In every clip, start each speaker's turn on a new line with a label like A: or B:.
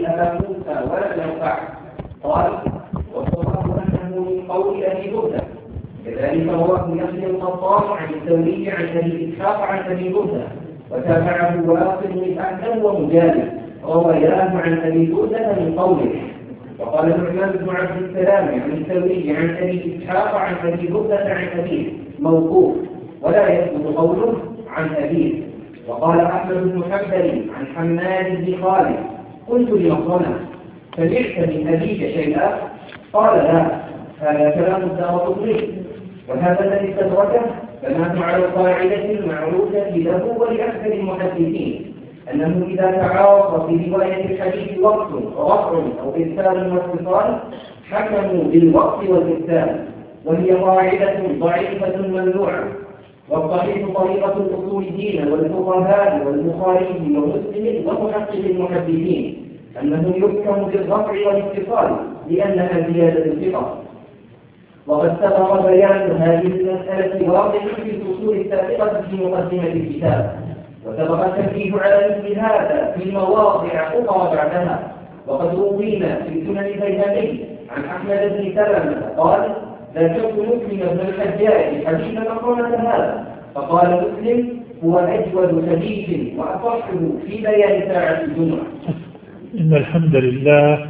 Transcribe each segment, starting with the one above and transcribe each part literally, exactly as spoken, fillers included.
A: أبا موسى ولم ينفع. قال والصواب أنه من قول أبي بردة. كذلك رواه يحيى القطان عن الثوري عن أبي إسحاق عن أبي بردة وتابعه واصل بن أحمد ومجالد رواياه عن أبي بردة من قوله. وقال نعمان بن عبد السلام عن الثوري عن أبي إسحاق عن أبي بردة عن أبيه موقوف ولا يثبت قوله عن أبيه. وقال أحمد بن حنبل عن حماد بن خالد قلت لمصنع سمعت من أبيك شيئا؟ قال لا. هذا كلام الدارقطني وهذا الذي استدركه فنحن على القاعدة المعروفة له ولأكثر المحدثين أنه إذا تعارض في رواية الحديث وقت ورفع أو إرسال واتصال حكموا بالوقت والإرسال، وهي قاعدة ضعيفة ممنوعة. والصحيح طريقة الأصوليين والفقهاء والبخاري ومسلم ومحقق المحدثين أنه يحكم بالرفع والاتصال لأنها زيادة الثقة. وقد سبق بيان هذه المسألة واضحة في الفصول السابقة في مقدمة الكتاب، وسبق التنبيه على مثل هذا في مواضع أخرى بعدها. وقد روينا في سنن البيهقي عن أحمد بن سلمة قال ذكرت مسلم بن الحجاج حديث مقامة هذا فقال مسلم هو أجود حديث وأصحه في بيان ساعة الجمعة.
B: إن الحمد لله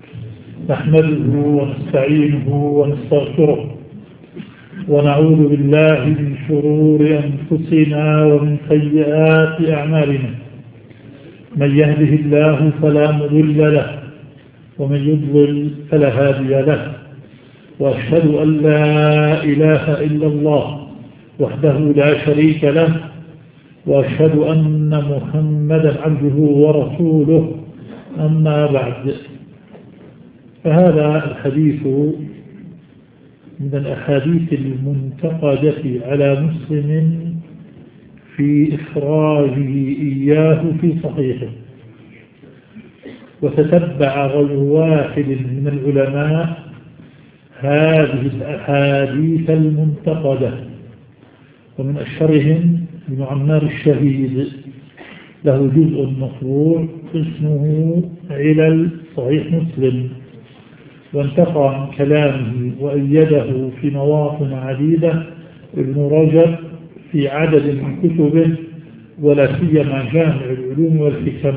B: نحمده ونستعينه ونستغفره ونعوذ بالله من شرور أنفسنا ومن سيئات أعمالنا. من يهده الله فلا مضل له ومن يضلل فلا هادي له. وأشهد أن لا إله إلا الله وحده لا شريك له وأشهد أن محمدا عبده ورسوله. أما بعد، فهذا الحديث من الأحاديث المنتقدة على مسلم في إخراجه إياه في صحيحه. وتتبع غير واحد من العلماء هذه الأحاديث المنتقدة، ومن أشهرهم ابن عمار الشهيد له جزء مطبوع اسمه علل صحيح مسلم، وانتقى من كلامه وأيده في مواطن عديدة ابن رجب في عدد من كتبه، ولا سيما جامع العلوم والحكم.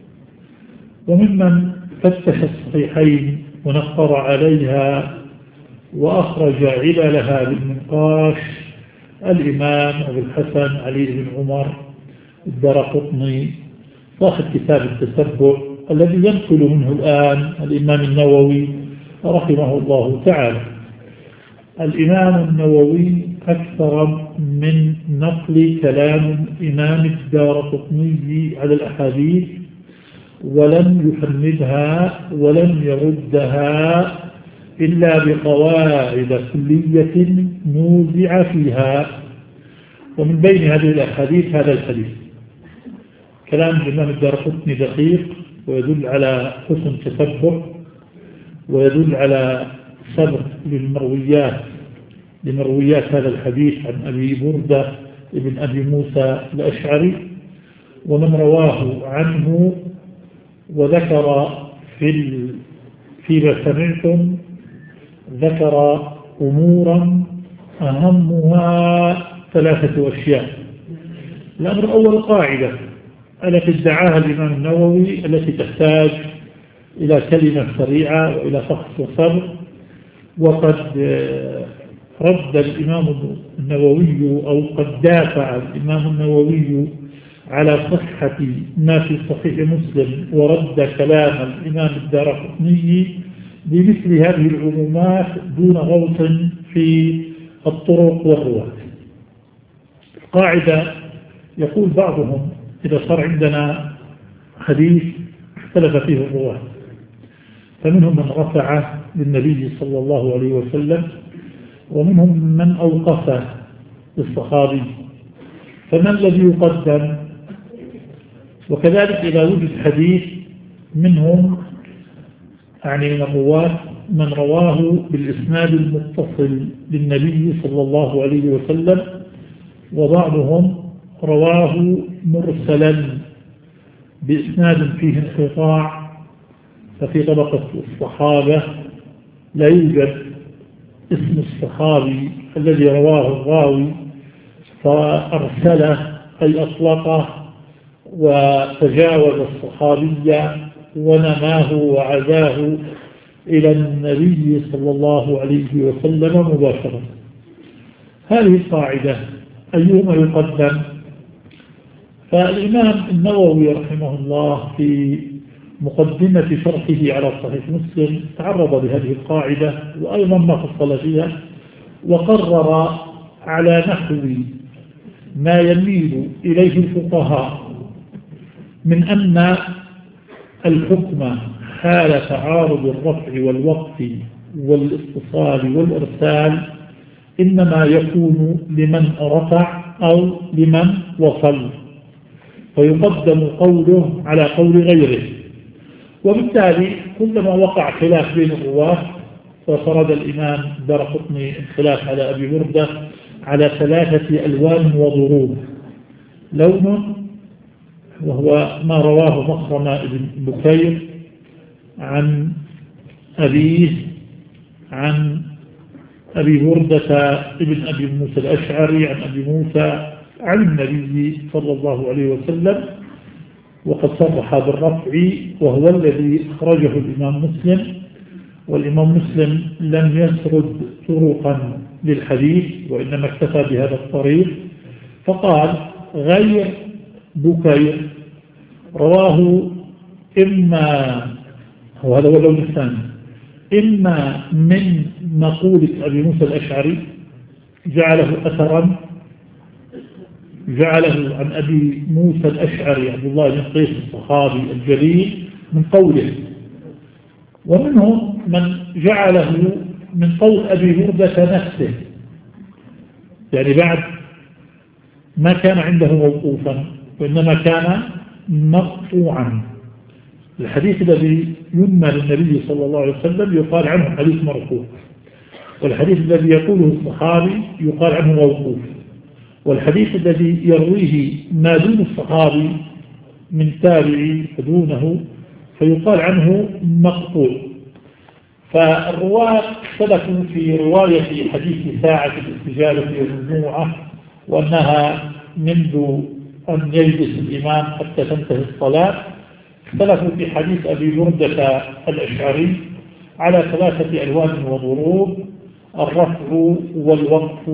B: وممن فتش الصحيحين ونقر عليها وأخرج عللها بالنقاش الإمام أبو الحسن علي بن عمر الدارقطني صاحب كتاب التتبع الذي ينقل منه الآن الإمام النووي رحمه الله تعالى. الإمام النووي أكثر من نقل كلام الإمام الدارقطني على الأحاديث ولم يحمدها ولم يردها إلا بقواعد كلية موزع فيها. ومن بين هذه الأحاديث هذا الحديث. كلام الإمام الدارقطني دقيق ويدل على حسن تتبع ويدل على صبر للمرويات لمرويات هذا الحديث عن أبي بردة ابن أبي موسى الأشعري ومن رواه عنه. وذكر في فيما سمعتم ذكر أمورا أهمها ثلاثة أشياء. الأمر الأول قاعدة التي ادعاها الإمام النووي التي تحتاج إلى كلمة سريعة وإلى فحص وصبر. وقد رد الإمام النووي أو قد دافع الإمام النووي على صحة ما في صحيح مسلم ورد كلام الإمام الدارقطني بمثل هذه العمومات دون غوص في الطرق والرواة. قاعدة يقول بعضهم إذا صار عندنا حديث اختلف فيه الرواة فمنهم من رفعه للنبي صلى الله عليه وسلم ومنهم من أوقفه للصحابي، فما الذي يقدم؟ وكذلك إذا وجد حديث منهم يعني من الرواة من رواه بالإسناد المتصل للنبي صلى الله عليه وسلم وبعضهم رواه مرسلا بإسناد فيه انقطاع ففي طبقة الصحابة لا يوجد اسم الصحابي الذي رواه الراوي فأرسله أي أطلقه وتجاوز الصحابية ونماه وعزاه إلى النبي صلى الله عليه وسلم مباشرة. هذه القاعدة أيهما يقدم؟ فالإمام النووي رحمه الله في مقدمة شرحه على صحيح مسلم تعرض لهذه القاعدة وأيضا ما فصل فيها وقرر على نحو ما يميل إليه الفقهاء من أن الحكم حال تعارض الرفع والوقف والاتصال والإرسال إنما يكون لمن رفع أو لمن وصل، فيقدم قوله على قول غيره. وبالتالي كلما وقع خلاف بين الرواة ففرض الإمام الدارقطني الخلاف على أبي بردة على ثلاثة ألوان وضروب: لون وهو ما رواه مخرمة بن بكير عن أبيه عن أبي بردة ابن أبي موسى الأشعري عن أبي موسى عن النبي صلى الله عليه وسلم، وقد صرح بالرفع وهو الذي أخرجه الإمام مسلم، والإمام مسلم لم يسرد طرقا للحديث وإنما اكتفى بهذا الطريق، فقال غير بكير رواه إما، وهذا هو اللون الثاني، إما من مقولة أبي موسى الأشعري جعله أثرا جعله عن أبي موسى الأشعري عبد الله بن قيس الصحابي الجليل من قوله، ومنهم من جعله من قول أبي بردة نفسه، يعني بعد ما كان عنده موقوفا وإنما كان مقطوعا. الحديث الذي ينمى للنبي صلى الله عليه وسلم يقال عنه حديث مرفوع، والحديث الذي يقوله الصحابي يقال عنه موقوف، والحديث الذي يرويه ما دون الصحابي من تابعي فدونه فيقال عنه مقطوع. فالرواة اختلفوا في رواية حديث ساعة الاستجابة والجمعة وأنها منذ أن يجلس الإمام حتى تنتهي الصلاة، اختلفوا في حديث أبي بردة الأشعري على ثلاثة ألوان وضروب: الرفع والوقف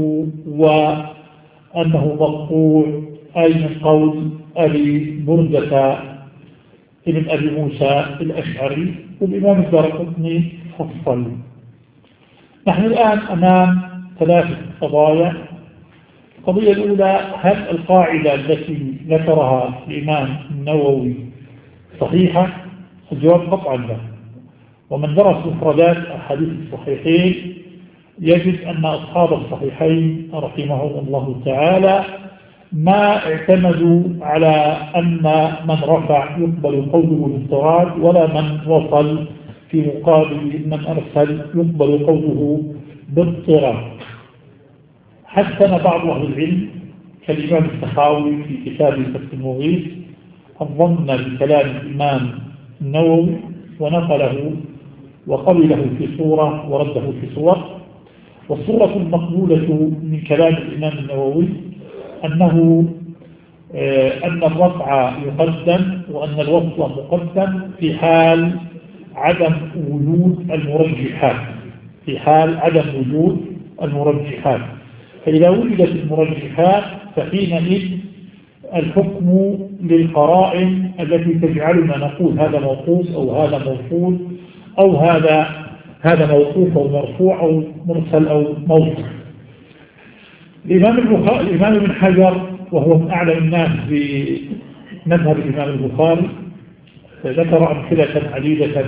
B: وأنه مقطوع، أي من قول أبي بردة ابن أبي موسى الأشعري. والإمام الدارقطني فصل. نحن الآن أمام ثلاثة قضايا. القضية الأولى: هل القاعدة التي ذكرها الإمام النووي صحيحة؟ الجواب قطعا لا. ومن درس مفردات أحاديث الصحيحين يجد أن أصحاب الصحيحين رحمهم الله تعالى ما اعتمدوا على أن من رفع يقبل قوله بالانفراد، ولا من وصل في مقابل من أرسل يقبل قوله باضطراد. حسن بعض أهل العلم كالإمام السخاوي في كتابه فتح المغيث الظن بكلام الإمام النووي ونقله وقبله في صورة ورده في صور. والصورة المقبولة من كلام الإمام النووي أنه أن الرفع يقدم وأن الوصل مقدم في حال عدم وجود المرجحات في حال عدم وجود المرجحات فإذا وجدت المرجحات فحينئذ الحكم للقرائن التي تجعلنا نقول هذا موقوف أو هذا موصول أو هذا هذا موقوف أو مرفوع أو مرسل أو موصول. الإمام البخاري الإمام ابن حجر وهو من أعلم الناس بمذهب الإمام البخاري ذكر أمثلة عديدة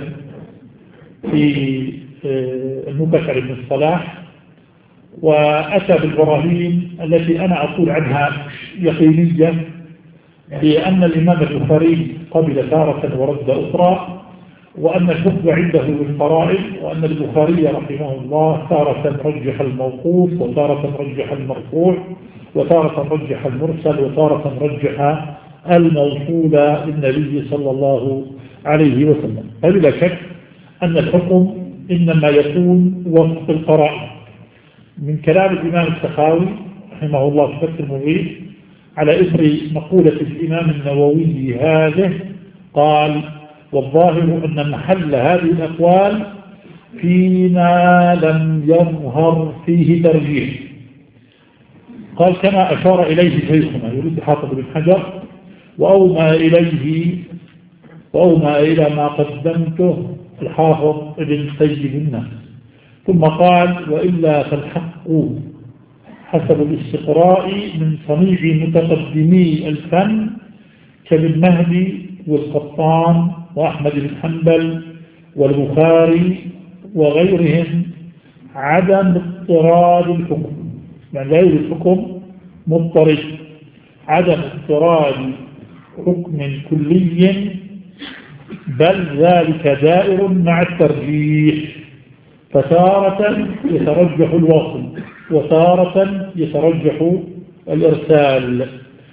B: في النكت عن ابن الصلاح، وأتى بالبراهين التي أنا أقول عنها يقينية بأن الإمام البخاري قبل تارة ورد أخرى، وأن الحكم عنده بالفرائض، وأن البخاري رحمه الله تارة رجح الموقوف وتارة رجح المرفوع وتارة رجح المرسل وتارة رجح الموصول للنبي صلى الله عليه وسلم. فبلا شك أن الحكم إنما يكون وفق القرائن. من كلام الإمام السخاوي رحمه الله في فتح المغيث على إثر مقولة الإمام النووي هذه قال: والظاهر أن محل هذه الأقوال فيما لم يظهر فيه ترجيح. قال: كما أشار إليه شيخنا، يريد حافظ بن حجر، وأومى إليه وأومى إلى ما قدمته الحافظ ابن سيد الناس. ثم قال: وإلا فالحق حسب الاستقراء من صنيع متقدمي الفن كابن مهدي والقطان وأحمد بن حنبل والبخاري وغيرهم عدم اضطراد الحكم، يعني لا يوجد حكم مضطرد، عدم اضطراد حكم كلي، بل ذلك دائر مع الترجيح، فتارة يترجح الوصل وتارة يترجح الإرسال،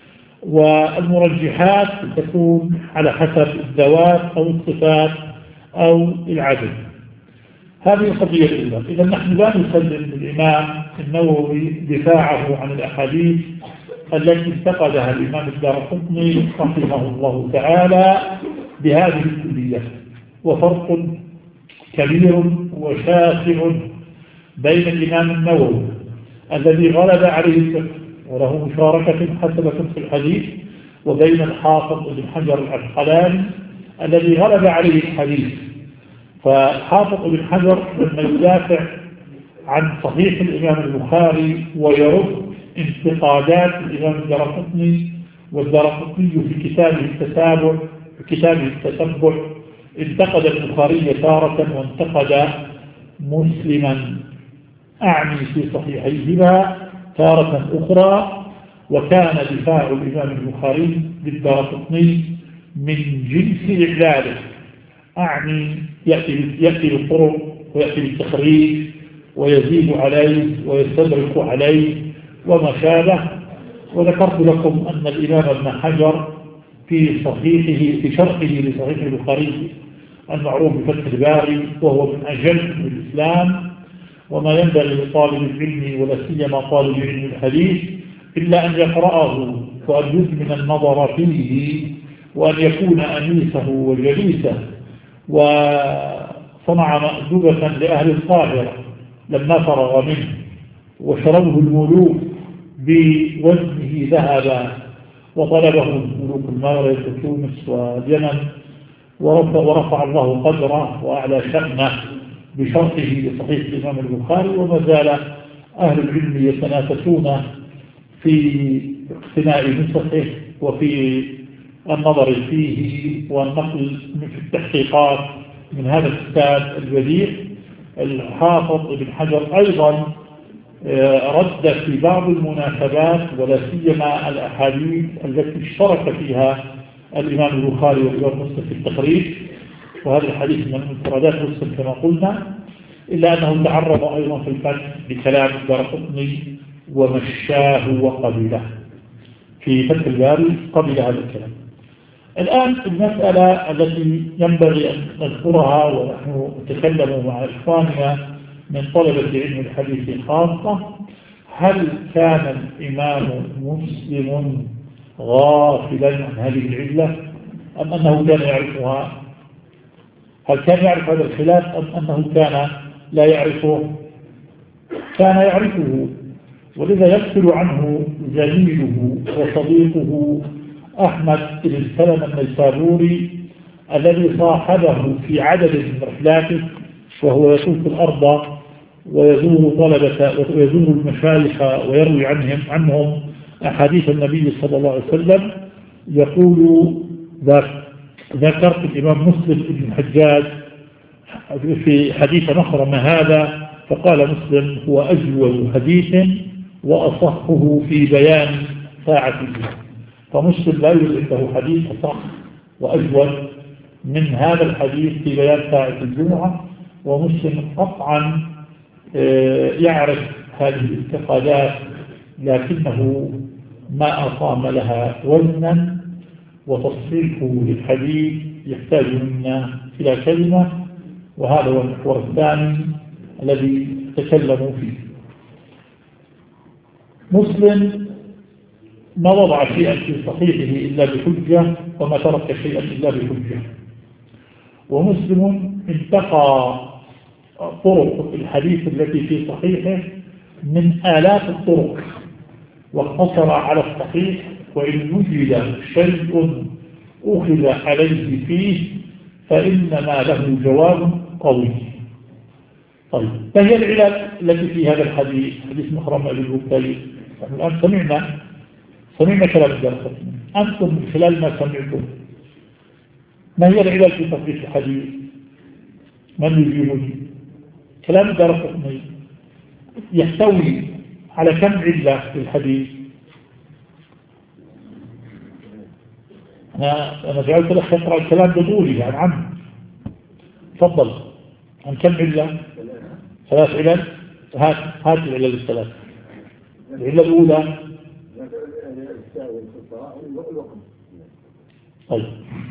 B: والمرجحات تكون على حسب الذوات أو الصفات أو العدد. هذه القضية الأولى. إذا نحن لا نسلم للإمام النووي دفاعه عن الأحاديث التي انتقدها الإمام الدارقطني رحمه الله تعالى بهذه الكلية. وفرق كبير وشاسع بين الإمام النووي الذي غلب عليه الفقه وله مشاركة حسنة في الحديث، وبين الحافظ ابن حجر العسقلاني الذي غلب عليه الحديث. فحافظ ابن حجر لما يدافع عن صحيح الإمام البخاري ويرد انتقادات الإمام الدارقطني، والدارقطني في كتابه التتابع في كتابه التتبع انتقد البخاري تارة وانتقد مسلما، أعني في صحيحيهما تارة أخرى. وكان دفاع الإمام البخاري للدارقطني من جنس إعلاله، أعني يأتي, يأتي بالطرق ويأتي بالتخريج ويزيد عليه ويستدرك عليه وما شابه. وذكرت لكم أن الإمام ابن حجر في صحيحه في شرحه لصحيح البخاري المعروف بفتح الباري، وهو من أجل الإسلام، وما ينبغي لطالب العلم ولا سيما طالب علم الحديث إلا أن يقرأه وأن يزمن النظر فيه وأن يكون أنيسه وجليسه. وصنع مأدبة لأهل القاهرة لما فرغ منه، وشروه الملوك بوزنه ذهبا، وطلبه ملوك المغرب وتونس واليمن، ورفع الله قدره وأعلى شأنه بشرحه لصحيح الإمام البخاري. وما زال أهل العلم يتنافسون في اقتناء نسخه وفي النظر فيه والنقل في التحقيقات من هذا الكتاب البديع. الحافظ ابن حجر أيضا رد في بعض المناسبات ولا سيما الأحاديث التي اشترك فيها الإمام البخاري والإمام مسلم في التخريج، وهذا الحديث من انفرادات مسلم كما قلنا، إلا أنه تعرض أيضا في الفتح بكلام الدارقطني ومشاه وقبله في فتح الباري قبل هذا الكلام. الآن المسألة التي ينبغي أن نذكرها ونحن نتكلم مع إخواننا من طلبة علم الحديث خاصة: هل كان الإمام مسلم غافلا عن هذه العلة أم أنه كان يعرفها؟ هل كان يعرف هذا الخلاف أم أنه كان لا يعرفه؟ كان يعرفه، ولذا يغفل عنه زميله وصديقه أحمد بن سلمة النيسابوري الذي صاحبه في عدد من رحلاته، وهو يطوف الأرض ويزور طلبة ويزور المشايخ ويروي عنهم عنهم أحاديث النبي صلى الله عليه وسلم. يقول: ذكرت الإمام مسلم بن الحجاج في حديث مخرم هذا، فقال مسلم: هو أجود حديث وأصحه في بيان ساعة الجمعة. فمسلم لا يوجد عنده حديث أصح وأجود من هذا الحديث في بيان ساعة الجمعة. ومسلم قطعا يعرف هذه الانتقادات، لكنه ما أقام لها وزنا، وتصحيحه للحديث يحتاج منا إلى كلمة وهذا هو المحور الثاني الذي تكلموا فيه. مسلم ما وضع شيئا في صحيحه إلا بحجة، وما ترك شيئا إلا بحجة. ومسلم انتقى طرق الحديث التي في صحيحه من آلاف الطرق واقتصر على الصحيح، وإن وجد شيء أخذ عليه فيه فإنما له جواب قوي. طيب، فهي العلل التي في هذا الحديث، حديث مخرم أبي البكري. الآن سمعنا سمعنا كلام الدارقطني، أنتم من خلال ما سمعتم ما هي العلل في تصحيح الحديث؟ من يجيبني؟ كلام الدارقطني يحتوي على كم علة في الحديث؟ أنا أنا جعلت لك يقرأ الكلام بطولي يعني عنه. تفضل. عن كم علة؟ ثلاث علل. هات هات العلل الثلاث. العلة الأولى طيب.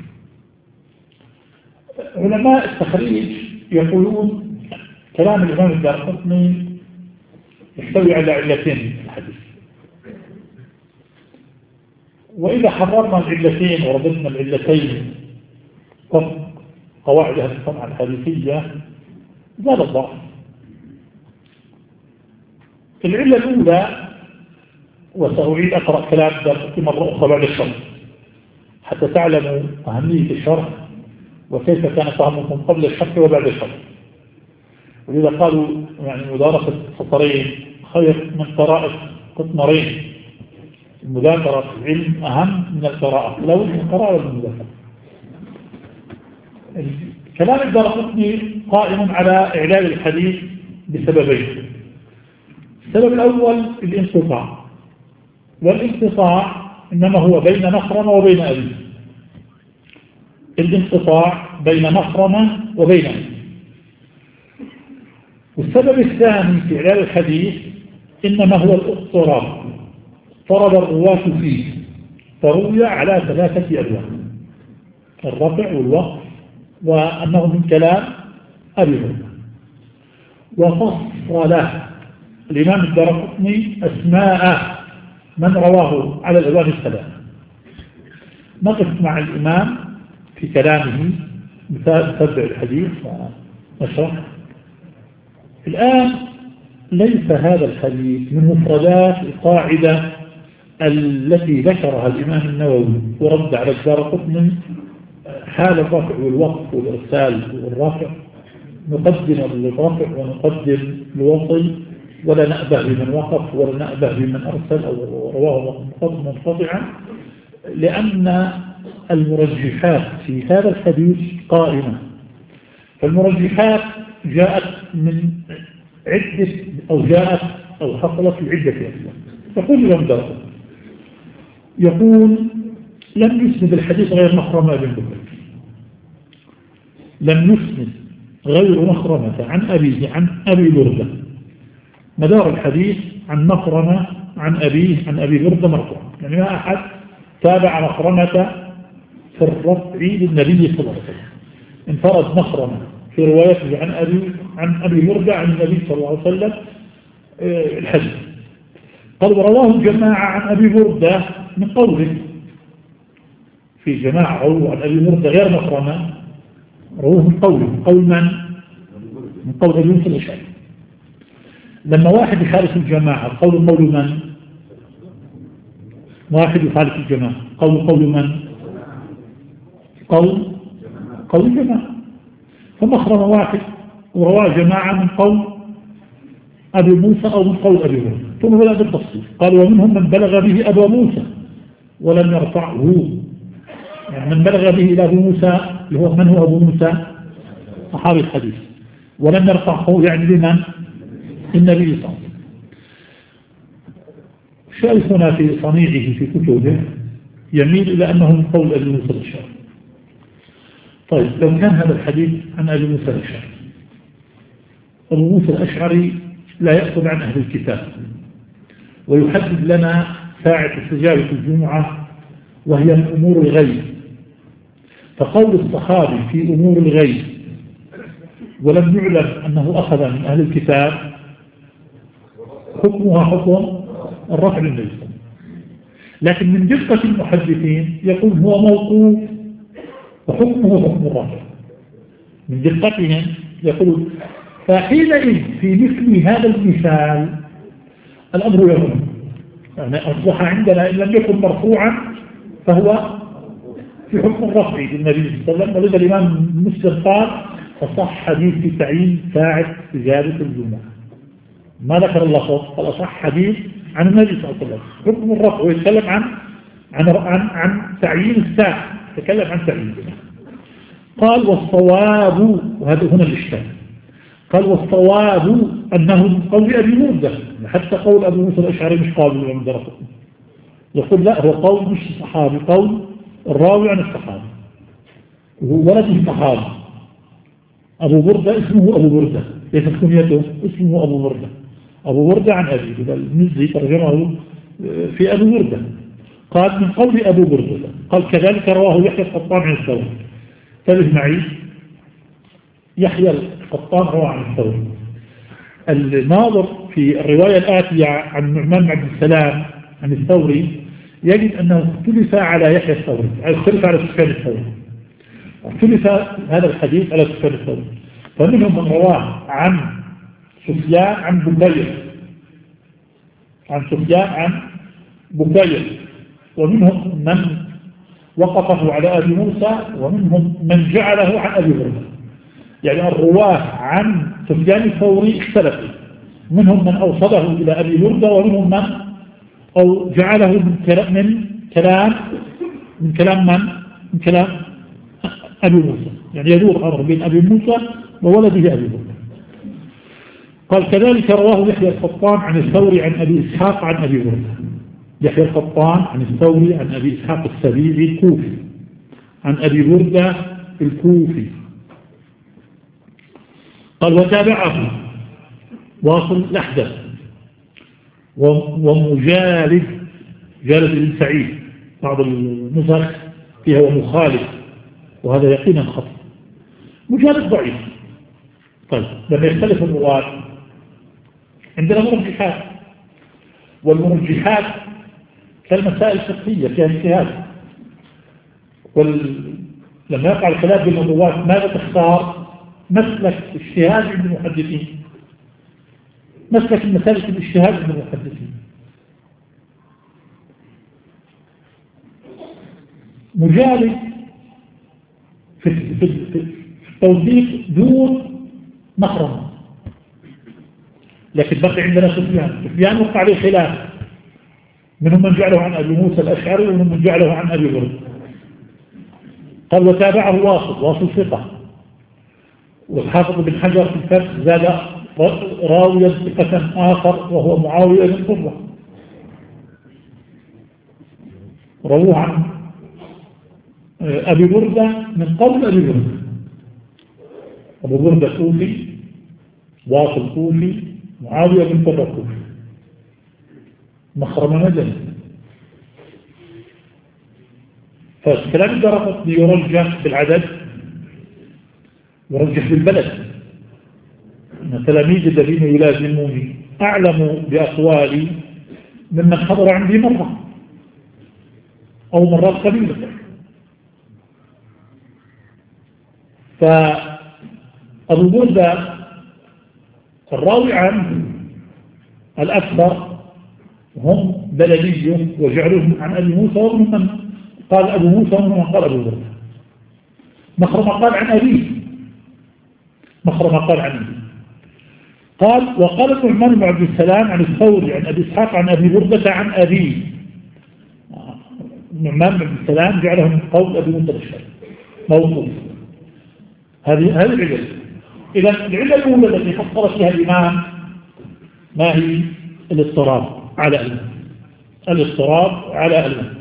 B: علماء التخريج يقولون كلام الإمام الدارقطني يحتوي على علتين في الحديث، وإذا حررنا العلتين وربطنا العلتين وفق قواعد الصنعة الحديثية زاد الضعف. العلة الأولى، وسأعيد أقرأ كلام الدارقطني مرة أخرى بعد الشرح حتى تعلموا أهمية الشرح وكيف كان فهمكم قبل الشرح وبعد الشرح. ولذا قالوا يعني مدارسة سطرين خير من قراءة قطمرين. المذاكرة في العلم أهم من القراءة، لا وجه القراءة ولا المذاكرة. كلام الدارقطني قائم على إعلال الحديث بسببين. السبب الأول الانقطاع، والانقطاع إنما هو بين مخرمة وبين أبيه. الانقطاع بين مخرمة وبين أبيه. والسبب الثاني في إعلال الحديث إنما هو الاضطراب، اضطرب الرواة فيه فروي على ثلاثة أبواب: الرفع والوقف، وأنه من كلام أبي هريرة. وفصل الإمام الدارقطني أسماء من رواه على الأبواب الثلاثة. نقف مع الإمام في كلامه نتبع الحديث ونشرح. الآن ليس هذا الحديث من مفردات القاعدة التي ذكرها الإمام النووي ورد على الدارقطني حال الرفع والوقف والإرسال والرفع. نقدم للرفع ونقدم لوصل، ولا نأبه بمن وقف ولا نأبه بمن أرسل أو رواه منقطعا، لأن المرجحات في هذا الحديث قائمة. فالمرجحات جاءت من عدة أو جاءت أو حصلت لعدة أسباب. يقول الإمام الدارقطني يقول: لم يسند الحديث غير مخرمة بن بكر، لم يسند غير مخرمة عن أبيه عن أبي بردة. مدار الحديث عن مخرمة عن أبيه عن أبي بردة مرفوع، يعني ما أحد تابع مخرمة في الرفع للنبي صلى الله عليه وسلم. انفرد مخرمة في روايته عن أبي عن أبي بردة عن النبي صلى الله عليه وسلم الحديث. قال: ورواه الجماعة عن أبي بردة من قوله. في جماعة رواه عن أبي بردة غير مخرمة رواه من قوله. قول من؟ من قول أبي موسى الأشعري. لما واحد يخالف الجماعة قول قول من؟ واحد يخالف الجماعة قول قول من؟ قول قول الجماعة. فمخرم واحد ورواه جماعة من قول أبي موسى أو من قول أبي موسى، ثم بدأ بالتفصيل. قال: ومنهم من بلغ به أبو موسى ولم يرفعه. يعني من بلغ به إلى أبو موسى اللي هو من هو أبو موسى؟ صحابي الحديث. ولم يرفعه يعني لمن؟ النبي صلى الله عليه وسلم. شايفنا في صنيعه في كتبه يميل إلى أنه من قول أبي موسى الأشعري. طيب، لو كان هذا الحديث عن أبي موسى الأشعري، أبو موسى الأشعري لا يأخذ عن أهل الكتاب ويحدد لنا ساعة استجابة الجمعة وهي من أمور الغيب. فقول الصحابي في أمور الغيب ولم يعلم أنه أخذ من أهل الكتاب حكمها حكم الرفع للنبي صلى الله عليه وسلم. لكن من دقة المحدثين يقول هو موقوف وحكمه حكم الرفع. من دقتهم يقول فحينئذ في مثل هذا المثال الأمر يهم، يعني أصبح عندنا إن لم يكن مرفوعا فهو في حكم الرفع للنبي صلى الله عليه وسلم. ولذا الإمام مسلم قال أصح حديث في تعيين ساعة إجابة الجمعة، ما ذكر اللفظ، قال أصح حديث عن النبي صلى الله عليه وسلم حكم الرفع، ويتكلم عن عن عن, عن تعيين الساعة، يتكلم عن تعيين. قال والصواب، وهذا هنا الإشكال، قال والصواب أنه من قول أبي بردة، حتى قول أبي موسى الأشعري مش قول من درسته، يقول لا هو قول مش صحابي، قول الراوي عن الصحابي وهو ولد الصحابي. أبو بردة اسمه أبو بردة، ليس كنيته، اسمه أبو بردة. أبو بردة عن أبي، إذا المزي ترجمه في أبو بردة. قال من قول أبو بردة، قال كذلك رواه يحيى القطان عن الثوري. انتبه معي، يحيى القطان روى عن الثوري. الناظر في الرواية الآتية عن نعمان بن عبد السلام عن الثوري يجد أنه اختلف على يحيى الثوري، اختلف على سفيان الثوري، اختلف هذا الحديث على سفيان الثوري. فمنهم من رواه عن سفيان عن بكير، عن سفيان عن بكير، ومنهم من وقفه على أبي موسى، ومنهم من جعله عن أبي هريرة. يعني الرواه عن سفيان الثوري اختلفوا، منهم من أوصله إلى أبي هريرة، ومنهم من أو جعله من كلام من كلام من كلام من من كلام أبي موسى، يعني يدور الأمر بين أبي موسى وولده أبي هريرة. قال كذلك رواه يحيى القطان عن الثوري عن أبي إسحاق عن أبي هريرة. يحيى القطان عن الثوري عن أبي إسحاق السبيعي الكوفي عن أبي بردة الكوفي. قال وتابعه واصل الأحدث ومجالد، جالد بن سعيد، بعض النسخ فيها ومخالف، وهذا يقينا خطأ. مجالد ضعيف. طيب لما يختلف الرواة عندنا مرجحات، والمرجحات كالمسائل الفقهية فيها اجتهاد، ولما يقع الخلاف بين الرواة ماذا تختار؟ مسلك اجتهاد عند المحدثين، مسلك المسالك الاجتهاد عند المحدثين. مجالد في التوثيق دون محرم، لكن بقي عندنا سفيان. سفيان وقع عليه خلاف، منهم من جعله عن أبي موسى الأشعري، ومنهم من جعله عن أبي هريرة. قال وتابعه واصل، واصل ثقة. والحافظ بن حجر في الفتح زاد راويا ثقة آخر وهو معاوية بن قرة، رووه عن أبي بردة من قول أبي بردة. أبو بردة كوفي، واصل كوفي، معاوية بن قرة كوفي، مخرم مدني. فالكلام الدرقطني يرجح بالعدد، يرجح بالبلد. أن تلاميذ الذين يلازموني أعلم بأقوالي ممن حضر عندي مرة أو مرات قليلة. فأبو بردة الراوي عن الأكثر هم بلدي وجعلهم عن أبي موسى، ومن من قال أبو موسى ومن من قال أبو بردة. مخرم قال عن أبيه، مخرم قال عن أبيه. قال وقال النعمان بن عبد السلام عن الثوري عن أبي إسحاق عن أبي بردة عن أبيه. النعمان بن عبد السلام جعله من قول أبي موسى الأشعري موقوف. هذه هذه العلة. إذا العلة الأولى التي فصل فيها الإمام ما هي؟ الاضطراب على أهله، الاضطراب على أهله.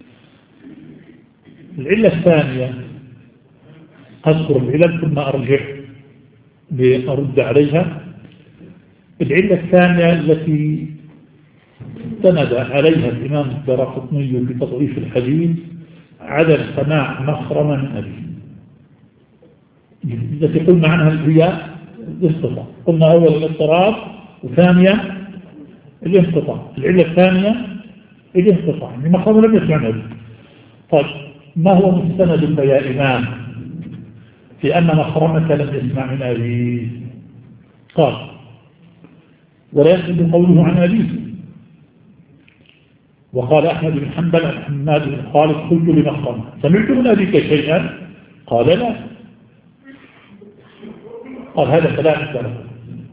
B: العلة الثانية أذكر العلل ثم أرجع لأرد عليها. العلة الثانية التي استند عليها الإمام الدارقطني في تضعيف الحديث عدم سماع مخرم من أبيه. التي قلنا عنها هي الانقطاع. قلنا أول الاضطراب وثانيا الانقطاع. العلة الثانية الانقطاع، يعني مخرم لم يسمع نبي. طيب ما هو مستند يا إمام في أن مخرمة لم يسمع من أبيه؟ قال ولا يحدث قوله عن أبيه. وقال أحمد بن حنبل عن حماد بن خالد قلت لمخرمة سمعت من أبيك شيئا؟ قال لا. قال هذا كلام الدرقطني.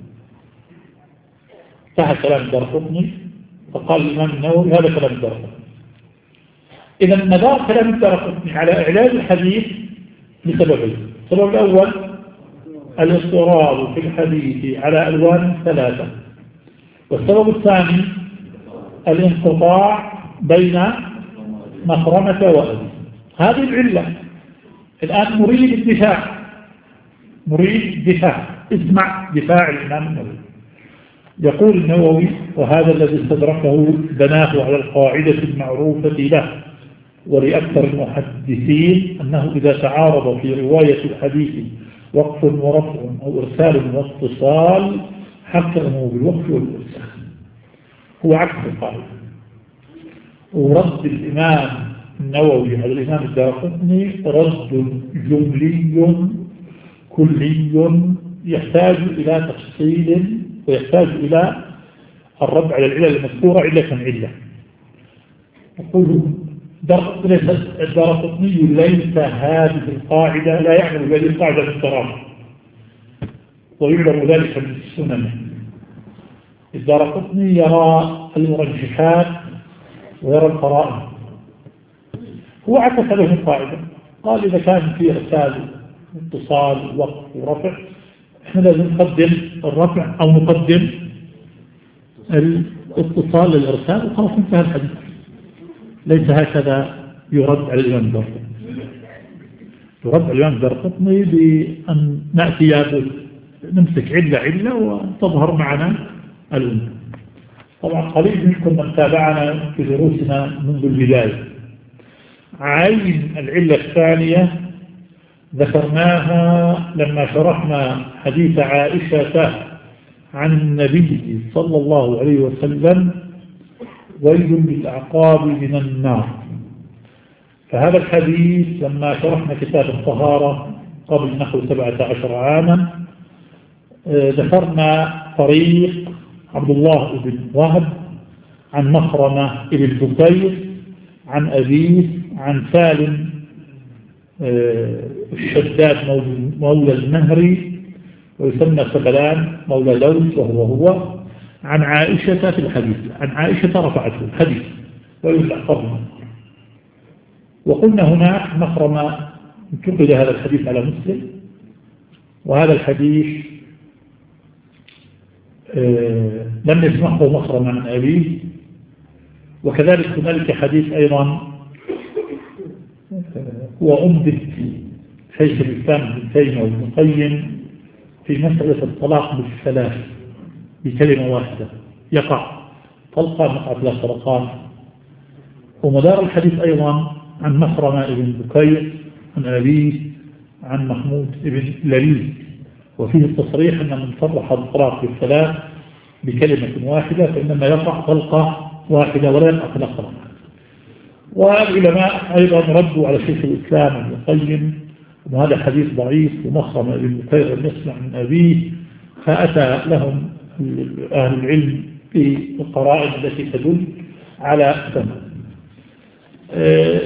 B: انتهى كلام الدرقطني فقال الإمام النووي هذا كلام الدرقطني. إذا مدار كلام الدرقطني على إعلان الحديث لسببين. السبب الأول الاضطراب في الحديث على ألوان ثلاثة، والسبب الثاني الانقطاع بين مخرمة وأبي. هذه العلة. الآن نريد الدفاع، نريد دفاع. اسمع دفاع الإمام النووي. يقول النووي وهذا الذي استدركه بناه على القاعدة المعروفة له ولأكثر المحدثين أنه إذا تعارض في رواية الحديث وقف ورفع أو إرسال واتصال حكمه بالوقف والإرسال. هو عكس القاعدة. ورد الإمام النووي على الإمام الدارقطني رد جملي كلي يحتاج إلى تفصيل ويحتاج إلى الرد على العلة المذكورة علة علة. يقول الدارقطني ليس هذه القاعدة لا يعمل بهذه القاعدة بالتراجع ويعلم ذلك من السنن. الدارقطني يرى المرجحات ويرى القرائن. هو عكس له القاعدة، قال إذا كان في إرسال اتصال وقف ورفع احنا لازم نقدم الرفع أو نقدم الاتصال للإرسال وخلاص انتهى الحديث. ليس هكذا يرد على الإمام الدارقطني. يرد على الإمام الدارقطني بأن نأتي نمسك علة علة وتظهر معنا الأمة. طبعا قليل منكم من تابعنا في دروسنا منذ البداية. عين العلة الثانية ذكرناها لما شرحنا حديث عائشة عن النبي صلى الله عليه وسلم ويل بالأعقاب من النار. فهذا الحديث لما شرحنا كتاب الطهارة قبل نحو سبعة عشر عاما ذكرنا طريق عبد الله بن وهب عن مخرمة بن بكير عن أبيه عن سالم الشداد مولى المهري ويسمى سبلان مولى لوز وهو هو عن عائشة في الحديث. عن عائشة رفعته الحديث ويبلع قبله. وقلنا هناك مخرمة انتقد هذا الحديث على مسلم، وهذا الحديث آه لم يسمحه مخرمة من أبيه. وكذلك هنالك حديث أيضا هو أمدت شيخ الإسلام ابن تيمية وابن القيم في مسألة الطلاق بالثلاث بكلمة واحدة يقع طلقة مقع ثلاث طلقات. ومدار الحديث أيضا عن مخرمة ابن بكير عن أبيه عن محمود ابن لبيد، وفيه التصريح أن من صرح الطلاق بالثلاث بكلمة واحدة فإنما يقع طلقة واحدة ولا يقع ثلاث طلقات. والعلماء أيضا ردوا على شيخ الإسلام ابن القيم وهذا حديث ضعيف ومخرمة ابن بكير لم يسمع من أبيه، فأتى لهم أهل العلم في القرائن التي تدل على سنة. آه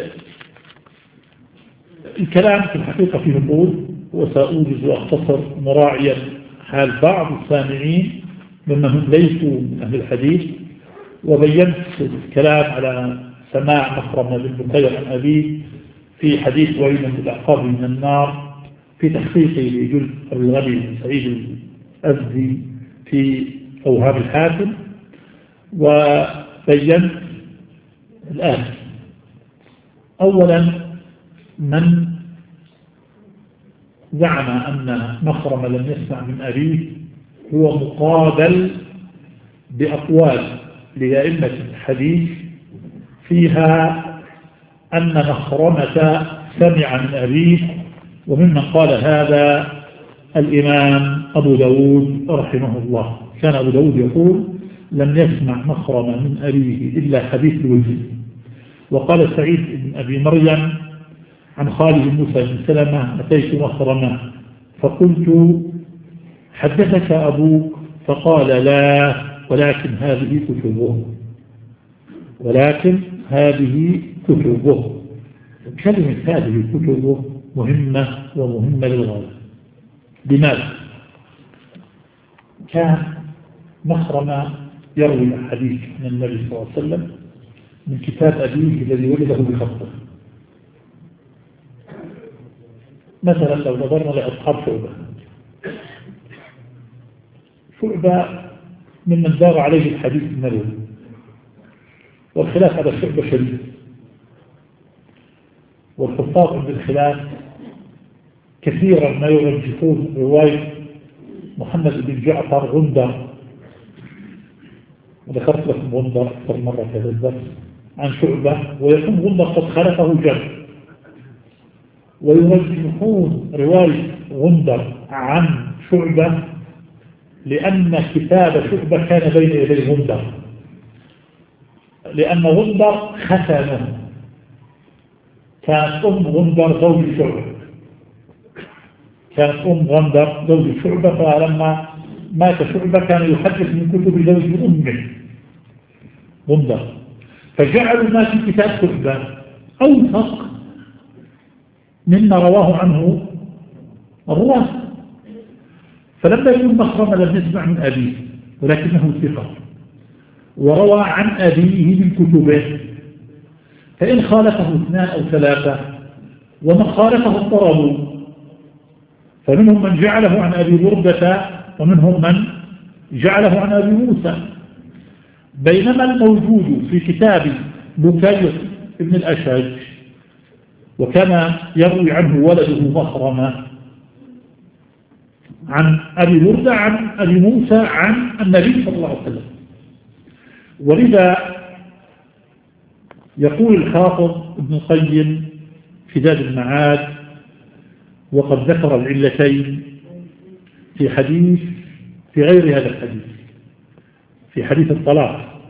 B: الكلام في الحقيقة فيه طول وسأوجز وأختصر مراعيا حال بعض السامعين ممن ليسوا من أهل الحديث، وبينت الكلام على سماع مخرمة بن بكير عن أبيه في حديث ويل بالأعقاب من النار في تحقيقه لجل الغني بن سعيد الأزدي في أوهام الحاكم. وبينت الآن أولا من زعم أن مخرمة لم يسمع من أبيه هو مقابل بأقوال لأئمة الحديث فيها أن مخرمة سمع من أبيه، وممن قال هذا الإمام أبو داود رحمه الله. كان أبو داود يقول لم يسمع مخرمة من أبيه إلا حديث الوجه. وقال سعيد بن أبي مريم عن خالد بن موسى بن سلمة أتيت مخرمة فقلت حدثك أبوك؟ فقال لا، ولكن هذه كتبه ولكن هذه كتبه. كلمة هذه كتبه مهمة ومهمة للغاية. لماذا؟ كان مخرمة يروي الحديث من النبي صلى الله عليه وسلم من كتاب أبيه الذي ولده بخطه. مثلا لو نظرنا لأصحاب شعبة، شعبة ممن دار عليه الحديث النبوي، والخلاف على شعبة شديد، والحفاظ عند الخلاف كثيرا ما يرجحون رواية محمد بن جعفر غندر، وذكرت لكم غندر أكثر مرة في هذا الدرس عن شعبة، ويكون غندر قد خلفه جمع، ويرجحون رواية غندر عن شعبة لأن كتاب شعبة كان بين يدي غندر، لأن غندر ختنه، كانت أم غندر زوج شعبة كانت أم غندر زوج شعبة فلما مات شعبة كان يحدث من كتب زوج أمه غندر، فجعلوا ما في كتاب شعبة أوثق مما رواه عنه الرواة. فلما يكون مخرمة لم يسمع من أبيه ولكنه ثقة وروى عن أبيه من كتبه، فإن خالفه اثنان أو ثلاثة ومن خالفه اضطربوا، فمنهم من جعله عن أبي بردة ومنهم من جعله عن أبي موسى. بينما الموجود في كتاب بكير ابن الأشج وكان يروي عنه ولده مخرمة عن أبي بردة عن أبي موسى عن النبي صلى الله عليه وسلم. ولذا يقول الحافظ ابن القيم في زاد المعاد وقد ذكر العلتين في حديث في غير هذا الحديث في حديث الطلاق،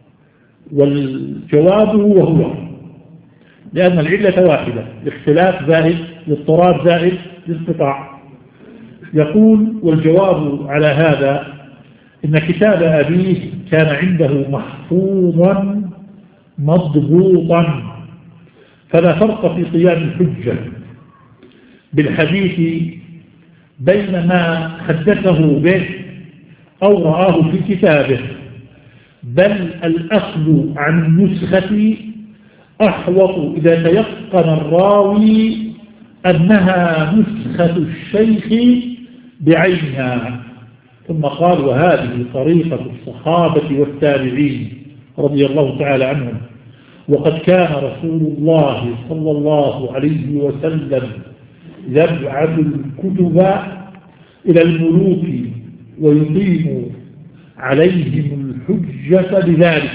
B: والجواب وهو لأن العلة واحدة، الاختلاف زائد، الاضطراب زائد، الانقطاع. يقول والجواب على هذا إن كتاب أبيه كان عنده محفوظا مضبوطا، فلا فرق في قيام الحجة بالحديث بين ما حدثه به أو رآه في كتابه، بل الأخذ عن النسخة أحوط إذا تيقن الراوي أنها نسخة الشيخ بعينها. ثم قال وهذه طريقة الصحابة والتابعين رضي الله تعالى عنهم، وقد كان رسول الله صلى الله عليه وسلم يبعث الكتب إلى الملوك ويقيم عليهم الحجة بذلك،